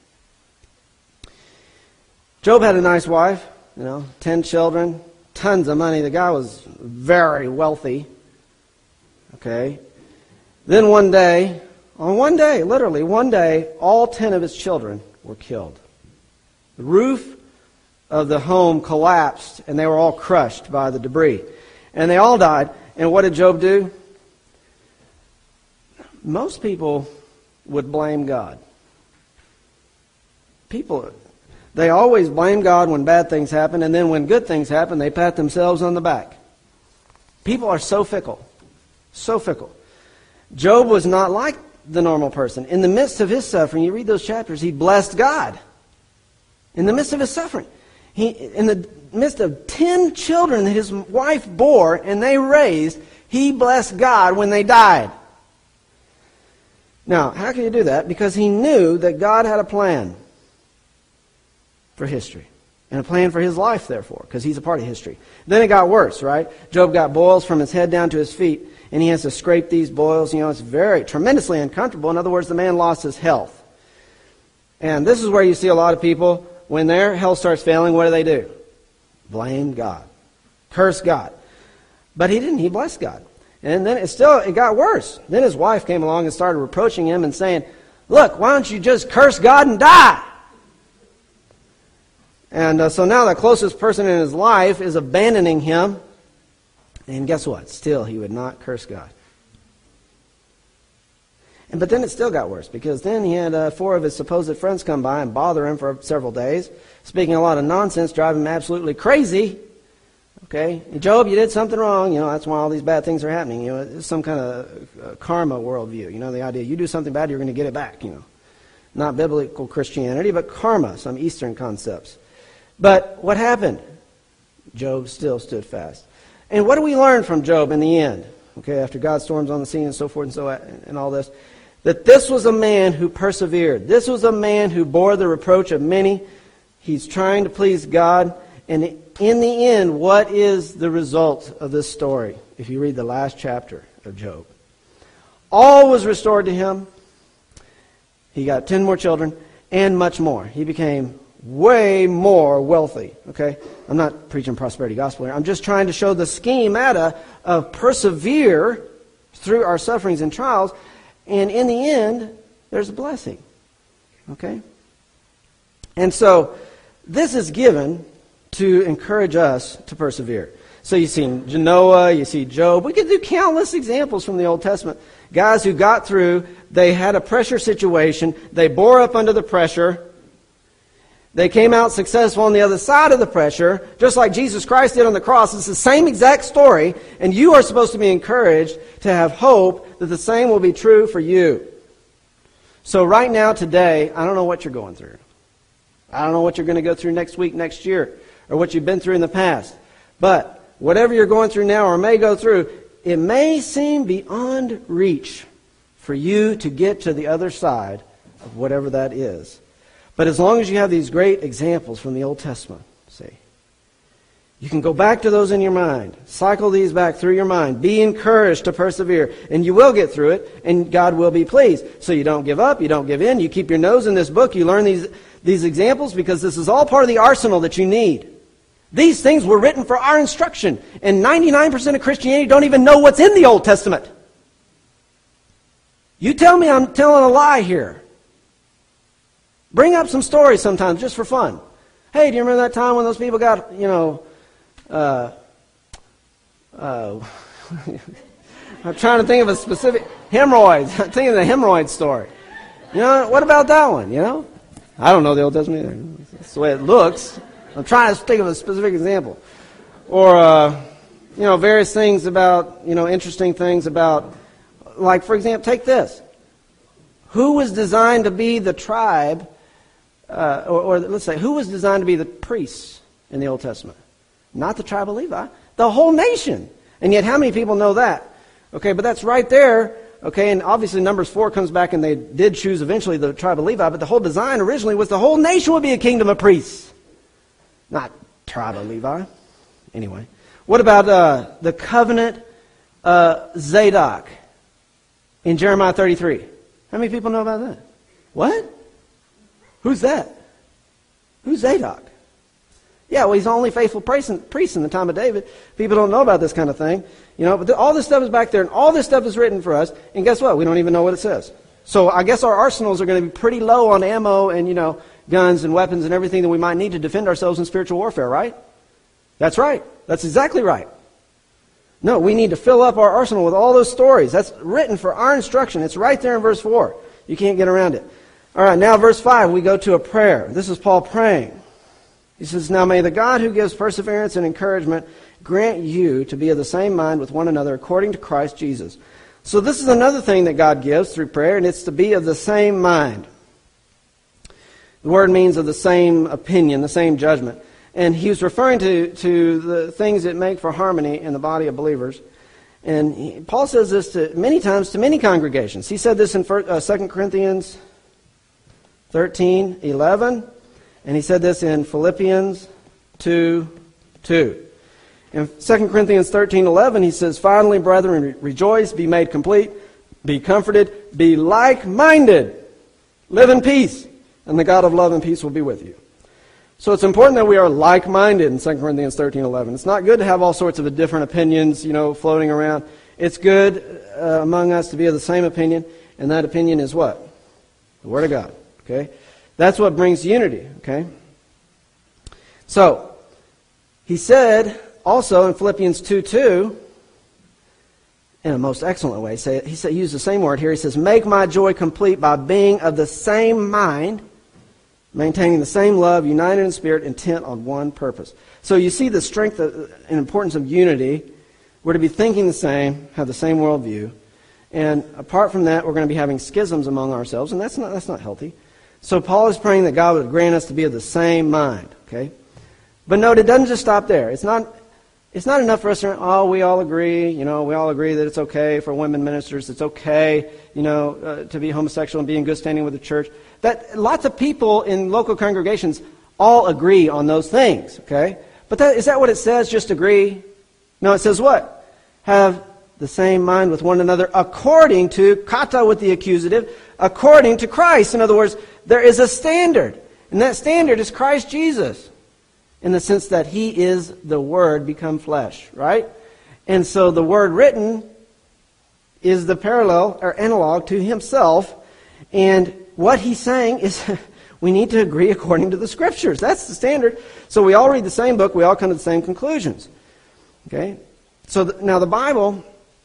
Job had a nice wife, 10 children, tons of money. The guy was very wealthy. Okay. Then one day, literally one day, all 10 of his children were killed. The roof of the home collapsed, and they were all crushed by the debris. And they all died. And what did Job do? Most people would blame God. They always blame God when bad things happen, and then when good things happen, they pat themselves on the back. People are so fickle. So fickle. Job was not like the normal person. In the midst of his suffering, you read those chapters, he blessed God. In the midst of his suffering. In the midst of 10 children that his wife bore and they raised, he blessed God when they died. Now, how can you do that? Because he knew that God had a plan for history. And a plan for his life, therefore, because he's a part of history. Then it got worse, right? Job got boils from his head down to his feet, and he has to scrape these boils. It's very tremendously uncomfortable. In other words, the man lost his health. And this is where you see a lot of people, when their health starts failing, what do? Blame God. Curse God. But he didn't. He blessed God. And then it got worse. Then his wife came along and started reproaching him and saying, look, why don't you just curse God and die? And so now the closest person in his life is abandoning him. And guess what? Still, he would not curse God. But then it still got worse, because then he had 4 of his supposed friends come by and bother him for several days, speaking a lot of nonsense, driving him absolutely crazy. Okay, Job, you did something wrong. That's why all these bad things are happening. It's some kind of karma worldview. The idea you do something bad, you're going to get it back. Not biblical Christianity, but karma, some Eastern concepts. But what happened? Job still stood fast. And what do we learn from Job in the end? Okay, after God storms on the scene and so forth and all this, that this was a man who persevered. This was a man who bore the reproach of many. He's trying to please God. And in the end, what is the result of this story? If you read the last chapter of Job, all was restored to him. He got 10 more children and much more. He became way more wealthy. Okay, I'm not preaching prosperity gospel here. I'm just trying to show the schemata of persevere through our sufferings and trials, and in the end, there's a blessing. Okay, and so this is given to encourage us to persevere. So you see Noah, you see Job. We could do countless examples from the Old Testament. Guys who got through, they had a pressure situation, they bore up under the pressure. They came out successful on the other side of the pressure, just like Jesus Christ did on the cross. It's the same exact story, and you are supposed to be encouraged to have hope that the same will be true for you. So right now, today, I don't know what you're going through. I don't know what you're going to go through next week, next year, or what you've been through in the past. But whatever you're going through now or may go through, it may seem beyond reach for you to get to the other side of whatever that is. But as long as you have these great examples from the Old Testament, see, you can go back to those in your mind. Cycle these back through your mind. Be encouraged to persevere. And you will get through it, and God will be pleased. So you don't give up, you don't give in, you keep your nose in this book, you learn these examples, because this is all part of the arsenal that you need. These things were written for our instruction. And 99% of Christianity don't even know what's in the Old Testament. You tell me I'm telling a lie here. Bring up some stories sometimes, just for fun. Hey, do you remember that time when those people got, I'm trying to think of a specific, hemorrhoids. I'm thinking of the hemorrhoid story. What about that one, I don't know the Old Testament either. That's the way it looks. I'm trying to think of a specific example. Or, various things about, interesting things about, like, for example, take this. Who was designed to be the tribe, or let's say, who was designed to be the priests in the Old Testament? Not the tribe of Levi. The whole nation. And yet how many people know that? Okay, but that's right there. Okay, and obviously Numbers 4 comes back and they did choose eventually the tribe of Levi, but the whole design originally was the whole nation would be a kingdom of priests. Not tribe of Levi. Anyway. What about the covenant Zadok in Jeremiah 33? How many people know about that? What? Who's that? Who's Zadok? Yeah, well, he's the only faithful priest in the time of David. People don't know about this kind of thing. But all this stuff is back there, and all this stuff is written for us. And guess what? We don't even know what it says. So I guess our arsenals are going to be pretty low on ammo and, guns and weapons and everything that we might need to defend ourselves in spiritual warfare, right? That's right. That's exactly right. No, we need to fill up our arsenal with all those stories. That's written for our instruction. It's right there in verse 4. You can't get around it. All right, now verse 5, we go to a prayer. This is Paul praying. He says, "Now may the God who gives perseverance and encouragement grant you to be of the same mind with one another according to Christ Jesus." So this is another thing that God gives through prayer, and it's to be of the same mind. The word means of the same opinion, the same judgment. And he was referring to the things that make for harmony in the body of believers. And Paul says this many times to many congregations. He said this in 2 Corinthians 13:11, and he said this in Philippians 2:2. In 2 Corinthians 13:11, he says, "Finally, brethren, rejoice, be made complete, be comforted, be like-minded, live in peace, and the God of love and peace will be with you." So it's important that we are like-minded in 2 Corinthians 13:11. It's not good to have all sorts of different opinions, floating around. It's good among us to be of the same opinion, and that opinion is what? The Word of God. Okay? That's what brings unity. Okay? So, he said also in Philippians 2:2, in a most excellent way, he used the same word here. He says, "Make my joy complete by being of the same mind, maintaining the same love, united in spirit, intent on one purpose." So you see the strength and importance of unity. We're to be thinking the same, have the same worldview. And apart from that, we're going to be having schisms among ourselves, and that's not healthy. So Paul is praying that God would grant us to be of the same mind. Okay? But note, it doesn't just stop there. It's not enough for us to, we all agree. We all agree that it's okay for women ministers. It's okay, to be homosexual and be in good standing with the church. That lots of people in local congregations all agree on those things. Okay, but is that what it says? Just agree? No, it says what? Have the same mind with one another according to, kata with the accusative, according to Christ. In other words, there is a standard. And that standard is Christ Jesus. In the sense that He is the Word become flesh, right? And so the Word written is the parallel or analog to Himself. And what He's saying is we need to agree according to the Scriptures. That's the standard. So we all read the same book. We all come to the same conclusions. Okay? So now the Bible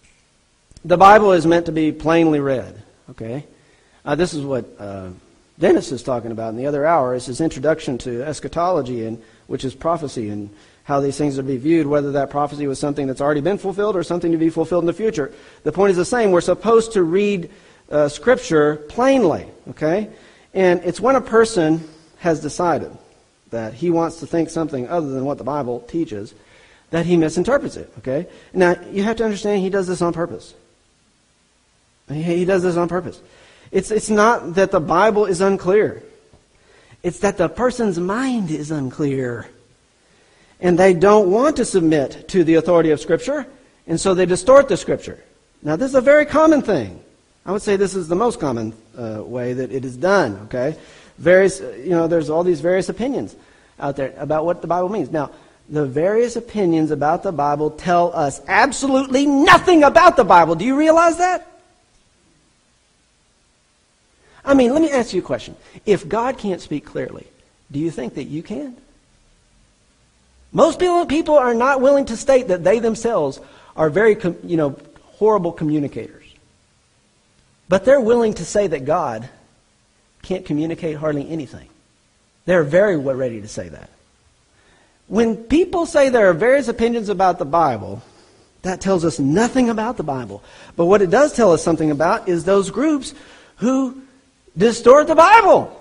is meant to be plainly read. Okay? This is what Dennis is talking about in the other hour. Is his introduction to eschatology, which is prophecy, and how these things are to be viewed, whether that prophecy was something that's already been fulfilled or something to be fulfilled in the future. The point is the same. We're supposed to read Scripture plainly. Okay? And it's when a person has decided that he wants to think something other than what the Bible teaches that he misinterprets it. Okay? Now, you have to understand he does this on purpose. He does this on purpose. It's not that the Bible is unclear. It's that the person's mind is unclear. And they don't want to submit to the authority of Scripture, and so they distort the Scripture. Now, this is a very common thing. I would say this is the most common way that it is done. Okay? There's all these various opinions out there about what the Bible means. Now, the various opinions about the Bible tell us absolutely nothing about the Bible. Do you realize that? I mean, let me ask you a question. If God can't speak clearly, do you think that you can? Most people are not willing to state that they themselves are very, horrible communicators. But they're willing to say that God can't communicate hardly anything. They're very ready to say that. When people say there are various opinions about the Bible, that tells us nothing about the Bible. But what it does tell us something about is those groups who distort the Bible.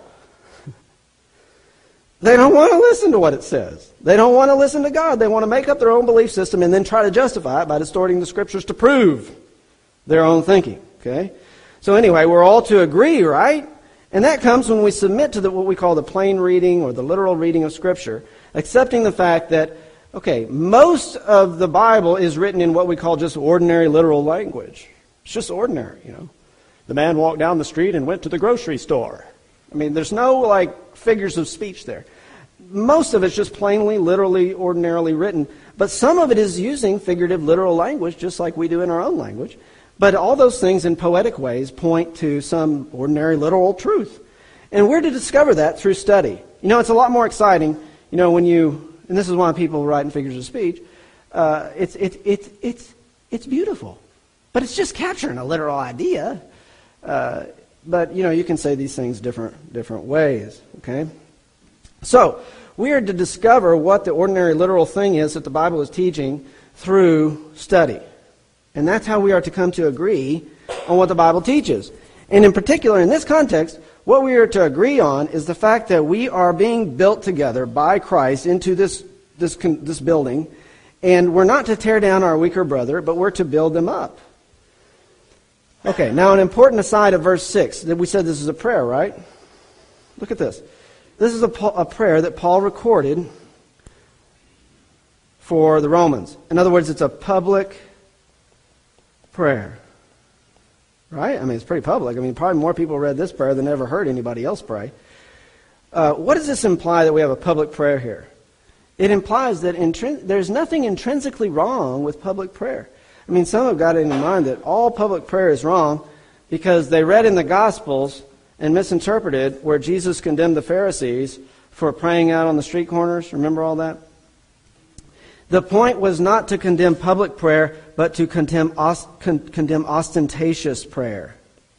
They don't want to listen to what it says. They don't want to listen to God. They want to make up their own belief system and then try to justify it by distorting the Scriptures to prove their own thinking. Okay? So anyway, we're all to agree, right? And that comes when we submit to what we call the plain reading or the literal reading of Scripture, accepting the fact that, most of the Bible is written in what we call just ordinary literal language. It's just ordinary, The man walked down the street and went to the grocery store. I mean, there's no, figures of speech there. Most of it's just plainly, literally, ordinarily written. But some of it is using figurative, literal language, just like we do in our own language. But all those things in poetic ways point to some ordinary, literal truth. And we're to discover that through study. It's a lot more exciting, and this is why people write in figures of speech, it's beautiful. But it's just capturing a literal idea. But you can say these things different ways. Okay? So, we are to discover what the ordinary literal thing is that the Bible is teaching through study. And that's how we are to come to agree on what the Bible teaches. And in particular, in this context, what we are to agree on is the fact that we are being built together by Christ into this building. And we're not to tear down our weaker brother, but we're to build them up. Okay, now an important aside of verse 6. We said this is a prayer, right? Look at this. This is a prayer that Paul recorded for the Romans. In other words, it's a public prayer. Right? I mean, it's pretty public. I mean, probably more people read this prayer than ever heard anybody else pray. What does this imply that we have a public prayer here? It implies that there's nothing intrinsically wrong with public prayer. I mean, some have got it in mind that all public prayer is wrong because they read in the Gospels and misinterpreted where Jesus condemned the Pharisees for praying out on the street corners. Remember all that? The point was not to condemn public prayer, but to condemn ostentatious prayer.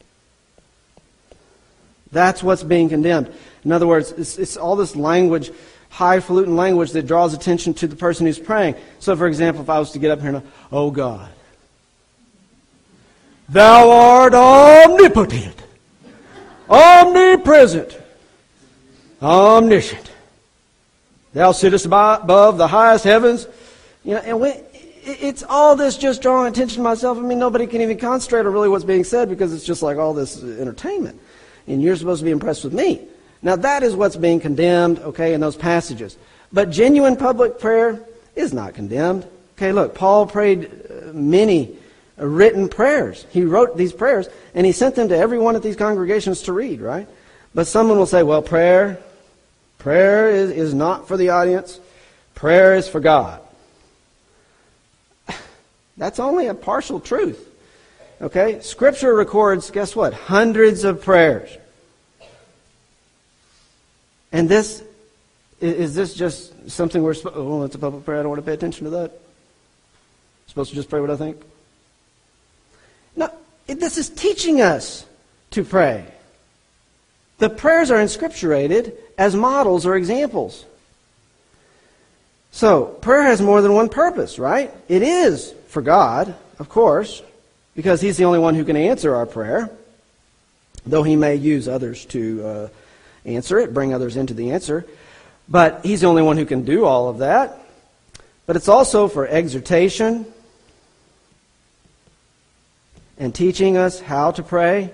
That's what's being condemned. In other words, it's all this language, highfalutin language that draws attention to the person who's praying. So, for example, if I was to get up here and, oh God, Thou art omnipotent, omnipresent, omniscient. Thou sittest above the highest heavens. You know, and it's all this just drawing attention to myself. I mean, nobody can even concentrate on really what's being said because it's just like all this entertainment. And you're supposed to be impressed with me. Now, that is what's being condemned, okay, in those passages. But genuine public prayer is not condemned. Okay, look, Paul prayed many written prayers. He wrote these prayers, and he sent them to everyone at these congregations to read, right? But someone will say, well, prayer is not for the audience. Prayer is for God. That's only a partial truth. Okay? Scripture records, guess what? Hundreds of prayers. And is this just something we're supposed to, oh, it's a public prayer, I don't want to pay attention to that? I'm supposed to just pray what I think? No, this is teaching us to pray. The prayers are inscripturated as models or examples. So, prayer has more than one purpose, right? It is for God, of course, because He's the only one who can answer our prayer, though He may use others to answer it, bring others into the answer. But He's the only one who can do all of that. But it's also for exhortation and teaching us how to pray.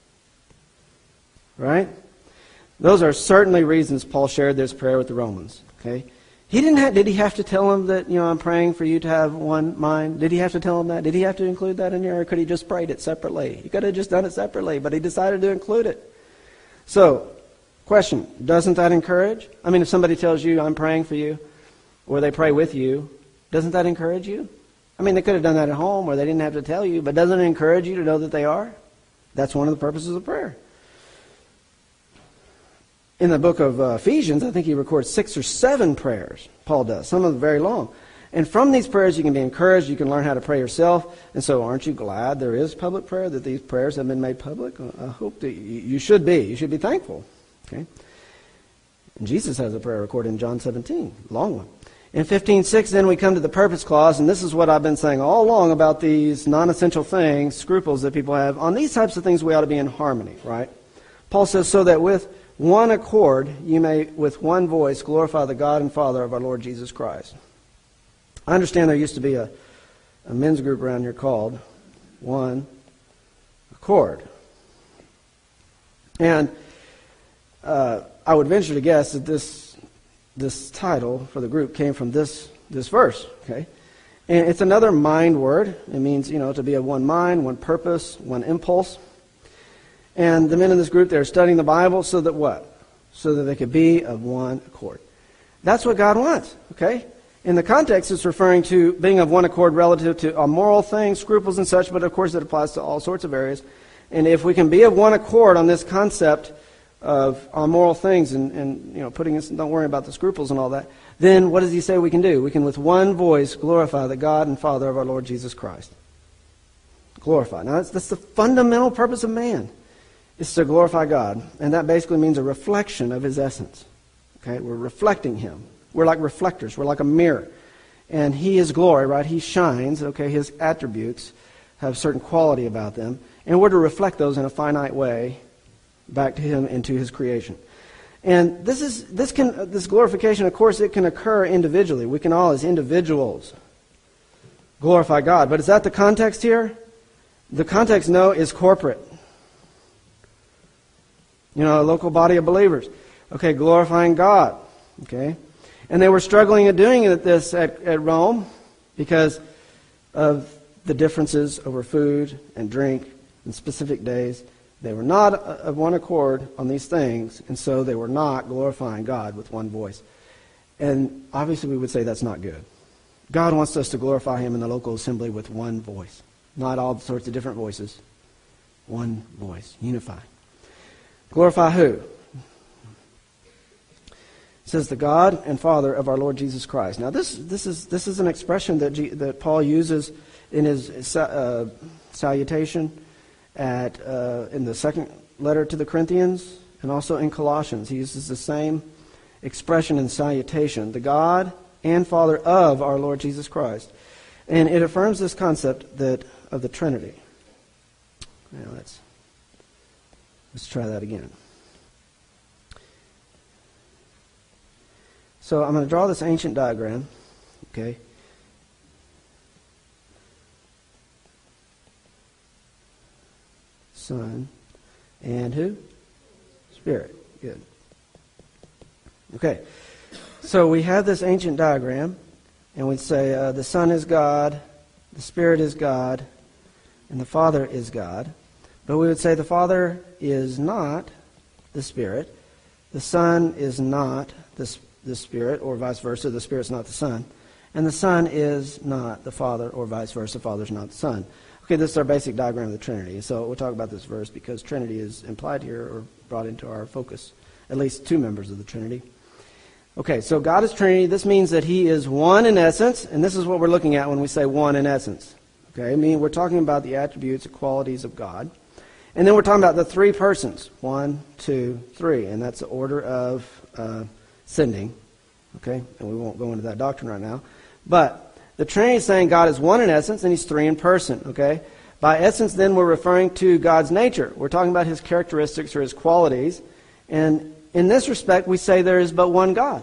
Right? Those are certainly reasons Paul shared this prayer with the Romans. Okay? Did he have to tell them that, I'm praying for you to have one mind? Did he have to tell them that? Did he have to include that in here, or could he just prayed it separately? He could have just done it separately, but he decided to include it. So, question, doesn't that encourage? I mean, if somebody tells you, I'm praying for you, or they pray with you, doesn't that encourage you? I mean, they could have done that at home, or they didn't have to tell you, but doesn't it encourage you to know that they are? That's one of the purposes of prayer. In the book of Ephesians, I think he records 6 or 7 prayers. Paul does. Some of them very long. And from these prayers you can be encouraged. You can learn how to pray yourself. And so aren't you glad there is public prayer, that these prayers have been made public? I hope that you should be. You should be thankful. Okay. And Jesus has a prayer recorded in John 17. Long one. In 15:6, then we come to the purpose clause. And this is what I've been saying all along about these non-essential things, scruples that people have. On these types of things we ought to be in harmony, right? Paul says, so that with one accord, you may with one voice glorify the God and Father of our Lord Jesus Christ. I understand there used to be a men's group around here called One Accord. And I would venture to guess that this title for the group came from this verse. Okay, and it's another mind word. It means, to be of one mind, one purpose, one impulse. And the men in this group, they're studying the Bible so that what? So that they could be of one accord. That's what God wants, okay? In the context, it's referring to being of one accord relative to moral things, scruples and such, but of course it applies to all sorts of areas. And if we can be of one accord on this concept of moral things and putting us, don't worry about the scruples and all that, then what does he say we can do? We can with one voice glorify the God and Father of our Lord Jesus Christ. Glorify. Now that's the fundamental purpose of man. It's to glorify God. And that basically means a reflection of His essence. Okay, we're reflecting Him. We're like reflectors. We're like a mirror. And He is glory, right? He shines. Okay, His attributes have certain quality about them. And we're to reflect those in a finite way back to Him and to His creation. And this glorification, of course, it can occur individually. We can all, as individuals, glorify God. But is that the context here? The context, no, is corporate. A local body of believers. Okay, glorifying God. Okay. And they were struggling at doing this at Rome because of the differences over food and drink and specific days. They were not of one accord on these things, and so they were not glorifying God with one voice. And obviously we would say that's not good. God wants us to glorify Him in the local assembly with one voice, not all sorts of different voices. One voice, unified. Glorify who? It says the God and Father of our Lord Jesus Christ. Now this is an expression that Paul uses in his salutation in the second letter to the Corinthians and also in Colossians. He uses the same expression in salutation, the God and Father of our Lord Jesus Christ. And it affirms this concept of the Trinity. Now let's try that again. So I'm going to draw this ancient diagram, okay? Son and who? Spirit. Good. Okay. So we have this ancient diagram, and we say the Son is God, the Spirit is God, and the Father is God. But we would say the Father is not the Spirit, the Son is not the Spirit, or vice versa, the Spirit's not the Son, and the Son is not the Father, or vice versa, the Father's not the Son. Okay, this is our basic diagram of the Trinity. So we'll talk about this verse because Trinity is implied here or brought into our focus. At least two members of the Trinity. Okay, so God is Trinity. This means that He is one in essence, and this is what we're looking at when we say one in essence. Okay, we're talking about the attributes and qualities of God. And then we're talking about the three persons. 1, 2, 3. And that's the order of sending. Okay, and we won't go into that doctrine right now. But the Trinity is saying God is one in essence and He's three in person. Okay, by essence then we're referring to God's nature. We're talking about His characteristics or His qualities. And in this respect we say there is but one God.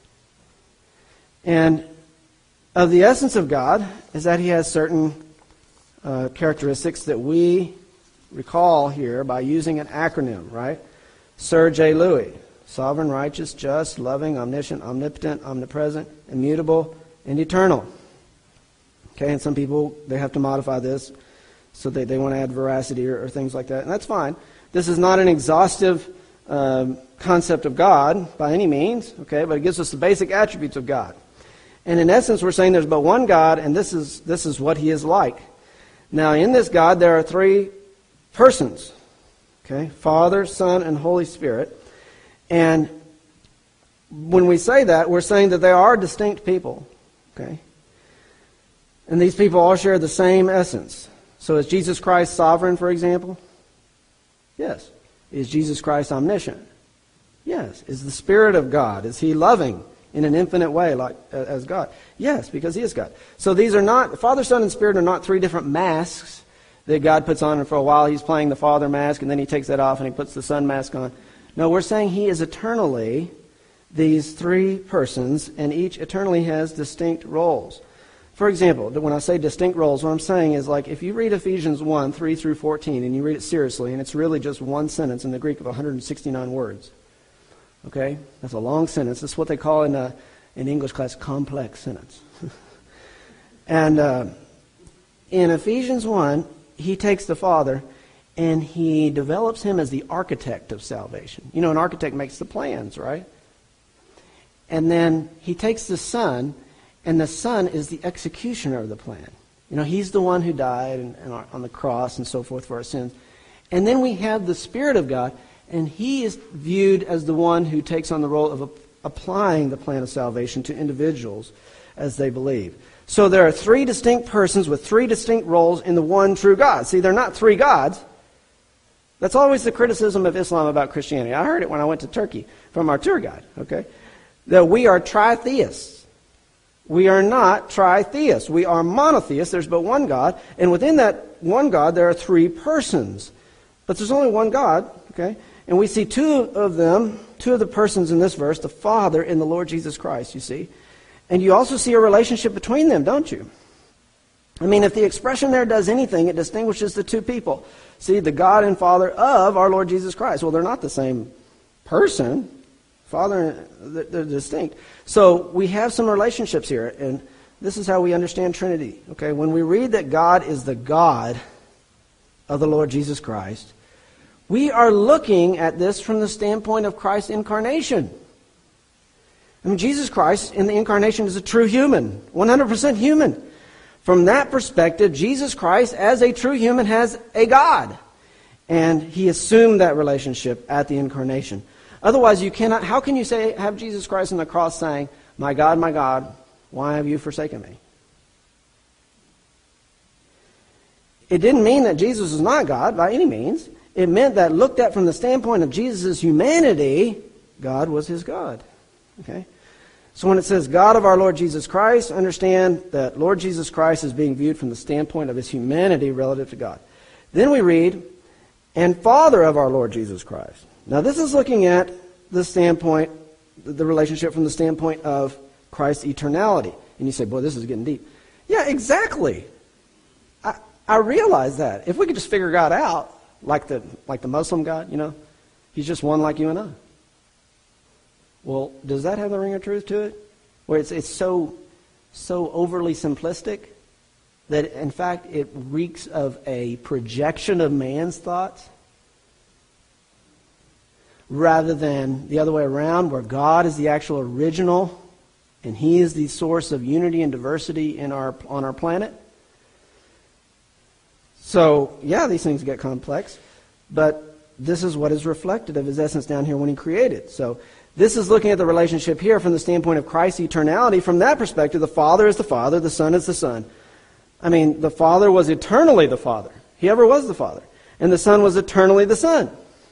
And of the essence of God is that He has certain characteristics that we recall here by using an acronym, right? Sir J. Louis. Sovereign, righteous, just, loving, omniscient, omnipotent, omnipresent, immutable, and eternal. Okay, and some people, they have to modify this so they want to add veracity or things like that, and that's fine. This is not an exhaustive concept of God by any means, okay, but it gives us the basic attributes of God. And in essence, we're saying there's but one God, and this is what He is like. Now, in this God, there are three persons, okay, Father, Son, and Holy Spirit. And when we say that, we're saying that they are distinct people, okay? And these people all share the same essence. So is Jesus Christ sovereign, for example? Yes. Is Jesus Christ omniscient? Yes. Is the Spirit of God, is He loving in an infinite way like as God? Yes, because He is God. So these are not, Father, Son, and Spirit are not three different masks that God puts on, and for a while He's playing the Father mask, and then He takes that off and He puts the Son mask on. No, we're saying He is eternally these three persons, and each eternally has distinct roles. For example, when I say distinct roles, what I'm saying is, like, if you read Ephesians 1, 3 through 14, and you read it seriously, and it's really just one sentence in the Greek of 169 words. Okay? That's a long sentence. That's what they call in English class complex sentence. And in Ephesians 1, he takes the Father and He develops Him as the architect of salvation. You know, an architect makes the plans, right? And then He takes the Son, and the Son is the executioner of the plan. You know, He's the one who died and on the cross and so forth for our sins. And then we have the Spirit of God, and He is viewed as the one who takes on the role of applying the plan of salvation to individuals as they believe. So there are three distinct persons with three distinct roles in the one true God. See, they're not three gods. That's always the criticism of Islam about Christianity. I heard it when I went to Turkey from our tour guide, okay? That we are tritheists. We are not tritheists. We are monotheists. There's but one God. And within that one God, there are three persons. But there's only one God, okay? And we see two of the persons in this verse, the Father and the Lord Jesus Christ, you see. And you also see a relationship between them, don't you? I mean, if the expression there does anything, it distinguishes the two people. See, the God and Father of our Lord Jesus Christ. Well, they're not the same person. Father, they're distinct. So we have some relationships here, and this is how we understand Trinity. Okay, when we read that God is the God of the Lord Jesus Christ, we are looking at this from the standpoint of Christ's incarnation. I mean, Jesus Christ in the incarnation is a true human, 100% human. From that perspective, Jesus Christ, as a true human, has a God. And he assumed that relationship at the incarnation. Otherwise, you cannot, how can you say, have Jesus Christ on the cross saying, my God, why have you forsaken me? It didn't mean that Jesus was not God by any means. It meant that looked at from the standpoint of Jesus' humanity, God was his God. Okay? So when it says God of our Lord Jesus Christ, understand that Lord Jesus Christ is being viewed from the standpoint of his humanity relative to God. Then we read, and Father of our Lord Jesus Christ. Now this is looking at the standpoint, the relationship from the standpoint of Christ's eternality. And you say, boy, this is getting deep. Yeah, exactly. I realize that. If we could just figure God out, like the Muslim God, he's just one like you and I. Well, does that have the ring of truth to it? Where it's so overly simplistic that, in fact, it reeks of a projection of man's thoughts rather than the other way around, where God is the actual original and he is the source of unity and diversity on our planet. So, yeah, these things get complex, but this is what is reflected of his essence down here when he created. So, this is looking at the relationship here from the standpoint of Christ's eternality. From that perspective, the Father is the Father, the Son is the Son. I mean, the Father was eternally the Father. He ever was the Father. And the Son was eternally the Son.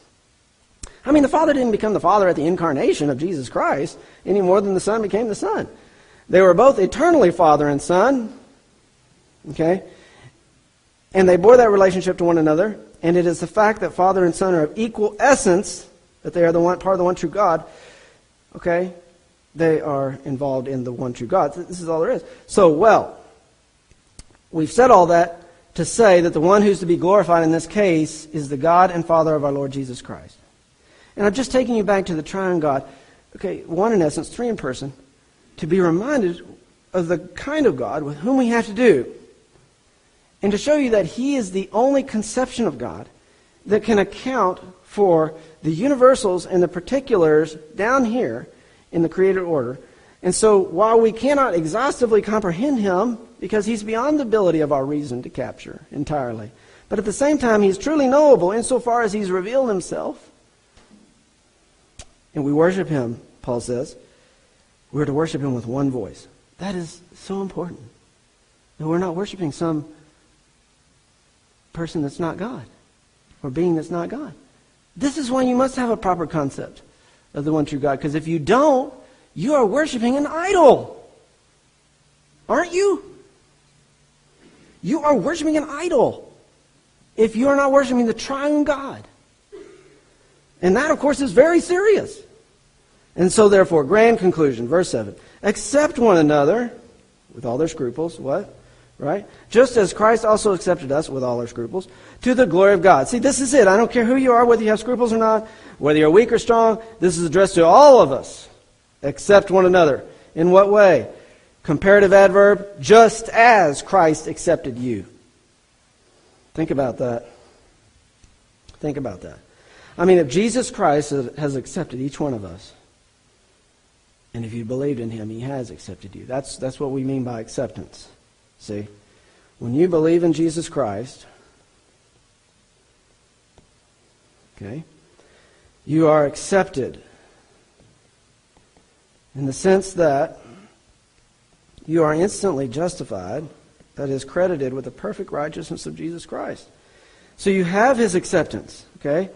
I mean, the Father didn't become the Father at the incarnation of Jesus Christ any more than the Son became the Son. They were both eternally Father and Son. Okay? And they bore that relationship to one another. And it is the fact that Father and Son are of equal essence, that they are part of the one true God. Okay? They are involved in the one true God. This is all there is. So, we've said all that to say that the one who's to be glorified in this case is the God and Father of our Lord Jesus Christ. And I'm just taking you back to the triune God. Okay, one in essence, three in person, to be reminded of the kind of God with whom we have to do. And to show you that he is the only conception of God that can account for the universals and the particulars down here in the created order. And so while we cannot exhaustively comprehend him, because he's beyond the ability of our reason to capture entirely, but at the same time he's truly knowable insofar as he's revealed himself, and we worship him, Paul says, we're to worship him with one voice. That is so important. That we're not worshiping some person that's not God, or being that's not God. This is why you must have a proper concept of the one true God, because if you don't, you are worshiping an idol. Aren't you? You are worshiping an idol if you are not worshiping the triune God. And that, of course, is very serious. And so, therefore, grand conclusion, verse 7. Accept one another with all their scruples. What? Right? Just as Christ also accepted us with all our scruples, to the glory of God. See, this is it. I don't care who you are, whether you have scruples or not, whether you're weak or strong. This is addressed to all of us. Accept one another. In what way? Comparative adverb, just as Christ accepted you. Think about that. Think about that. I mean, if Jesus Christ has accepted each one of us, and if you believed in him, he has accepted you. That's what we mean by acceptance. See? When you believe in Jesus Christ, okay, you are accepted in the sense that you are instantly justified, that is, credited with the perfect righteousness of Jesus Christ. So you have his acceptance, okay?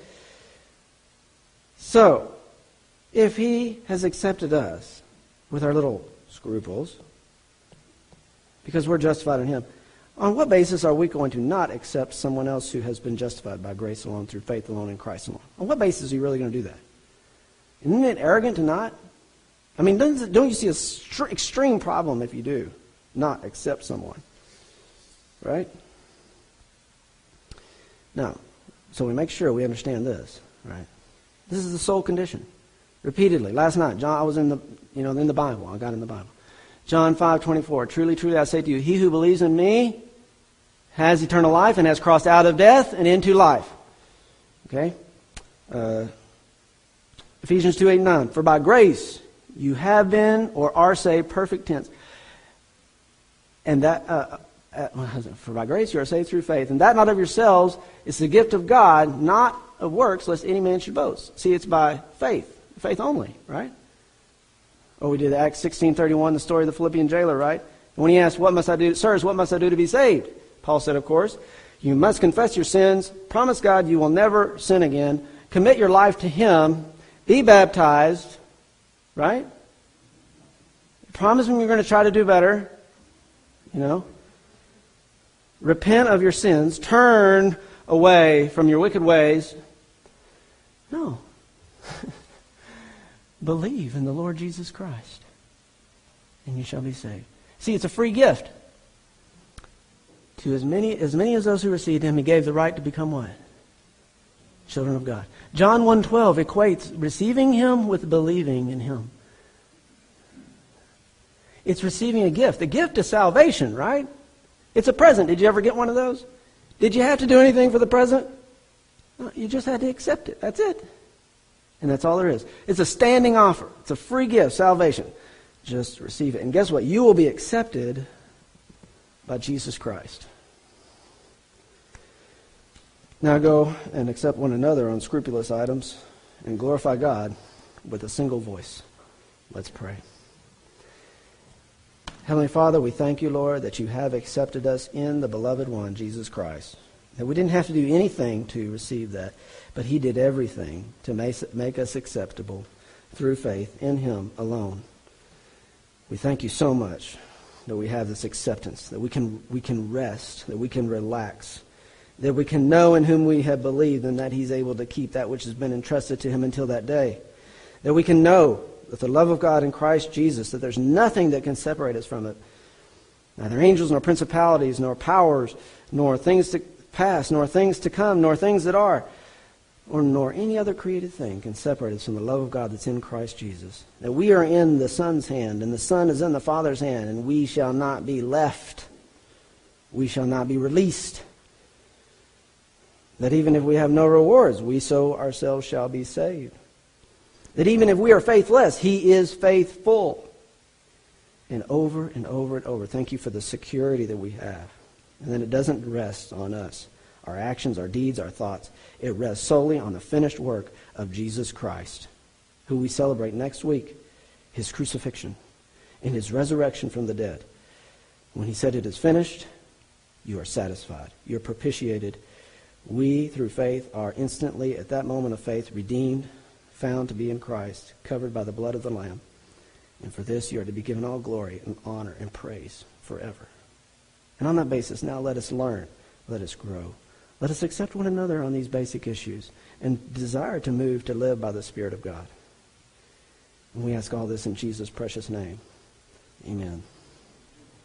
So, if he has accepted us with our little scruples, because we're justified in him, on what basis are we going to not accept someone else who has been justified by grace alone, through faith alone, in Christ alone? On what basis are you really going to do that? Isn't it arrogant to not? I mean, don't you see an extreme problem if you do not accept someone? Right? Now, so we make sure we understand this, right? This is the soul condition. Repeatedly. Last night, John, I was in the Bible. I got in the Bible. John 5:24. Truly, truly, I say to you, he who believes in me has eternal life and has crossed out of death and into life. Okay? Ephesians 2:8-9. For by grace you have been or are saved, perfect tense. And that, for by grace you are saved through faith. And that not of yourselves, it's the gift of God, not of works, lest any man should boast. See, it's by faith. Faith only, right? Or we did Acts 16:31, the story of the Philippian jailer, right? And when he asked, what must I do, sirs, what must I do to be saved? Paul said, of course, you must confess your sins, promise God you will never sin again, commit your life to Him, be baptized, right? Promise Him you're going to try to do better, repent of your sins, turn away from your wicked ways. No. Believe in the Lord Jesus Christ, and you shall be saved. See, it's a free gift. To as many as those who received Him, He gave the right to become what? Children of God. John 1:12 equates receiving Him with believing in Him. It's receiving a gift. The gift is salvation, right? It's a present. Did you ever get one of those? Did you have to do anything for the present? No, you just had to accept it. That's it. And that's all there is. It's a standing offer. It's a free gift, salvation. Just receive it. And guess what? You will be accepted by Jesus Christ. Now go and accept one another on scrupulous items and glorify God with a single voice. Let's pray. Heavenly Father, we thank you, Lord, that you have accepted us in the beloved one, Jesus Christ. That we didn't have to do anything to receive that, but He did everything to make us acceptable through faith in Him alone. We thank you so much that we have this acceptance, that we can rest, that we can relax, that we can know in whom we have believed and that He's able to keep that which has been entrusted to Him until that day. That we can know that the love of God in Christ Jesus, that there's nothing that can separate us from it. Neither angels, nor principalities, nor powers, nor things to past, nor things to come, nor things that are, nor any other created thing can separate us from the love of God that's in Christ Jesus. That we are in the Son's hand, and the Son is in the Father's hand, and we shall not be left. We shall not be released. That even if we have no rewards, we so ourselves shall be saved. That even if we are faithless, He is faithful. And over and over and over, thank you for the security that we have. And then it doesn't rest on us, our actions, our deeds, our thoughts. It rests solely on the finished work of Jesus Christ, who we celebrate next week, His crucifixion and His resurrection from the dead. When He said it is finished, you are satisfied. You're propitiated. We, through faith, are instantly, at that moment of faith, redeemed, found to be in Christ, covered by the blood of the Lamb. And for this you are to be given all glory and honor and praise forever. And on that basis, now let us learn. Let us grow. Let us accept one another on these basic issues and desire to move to live by the Spirit of God. And we ask all this in Jesus' precious name. Amen.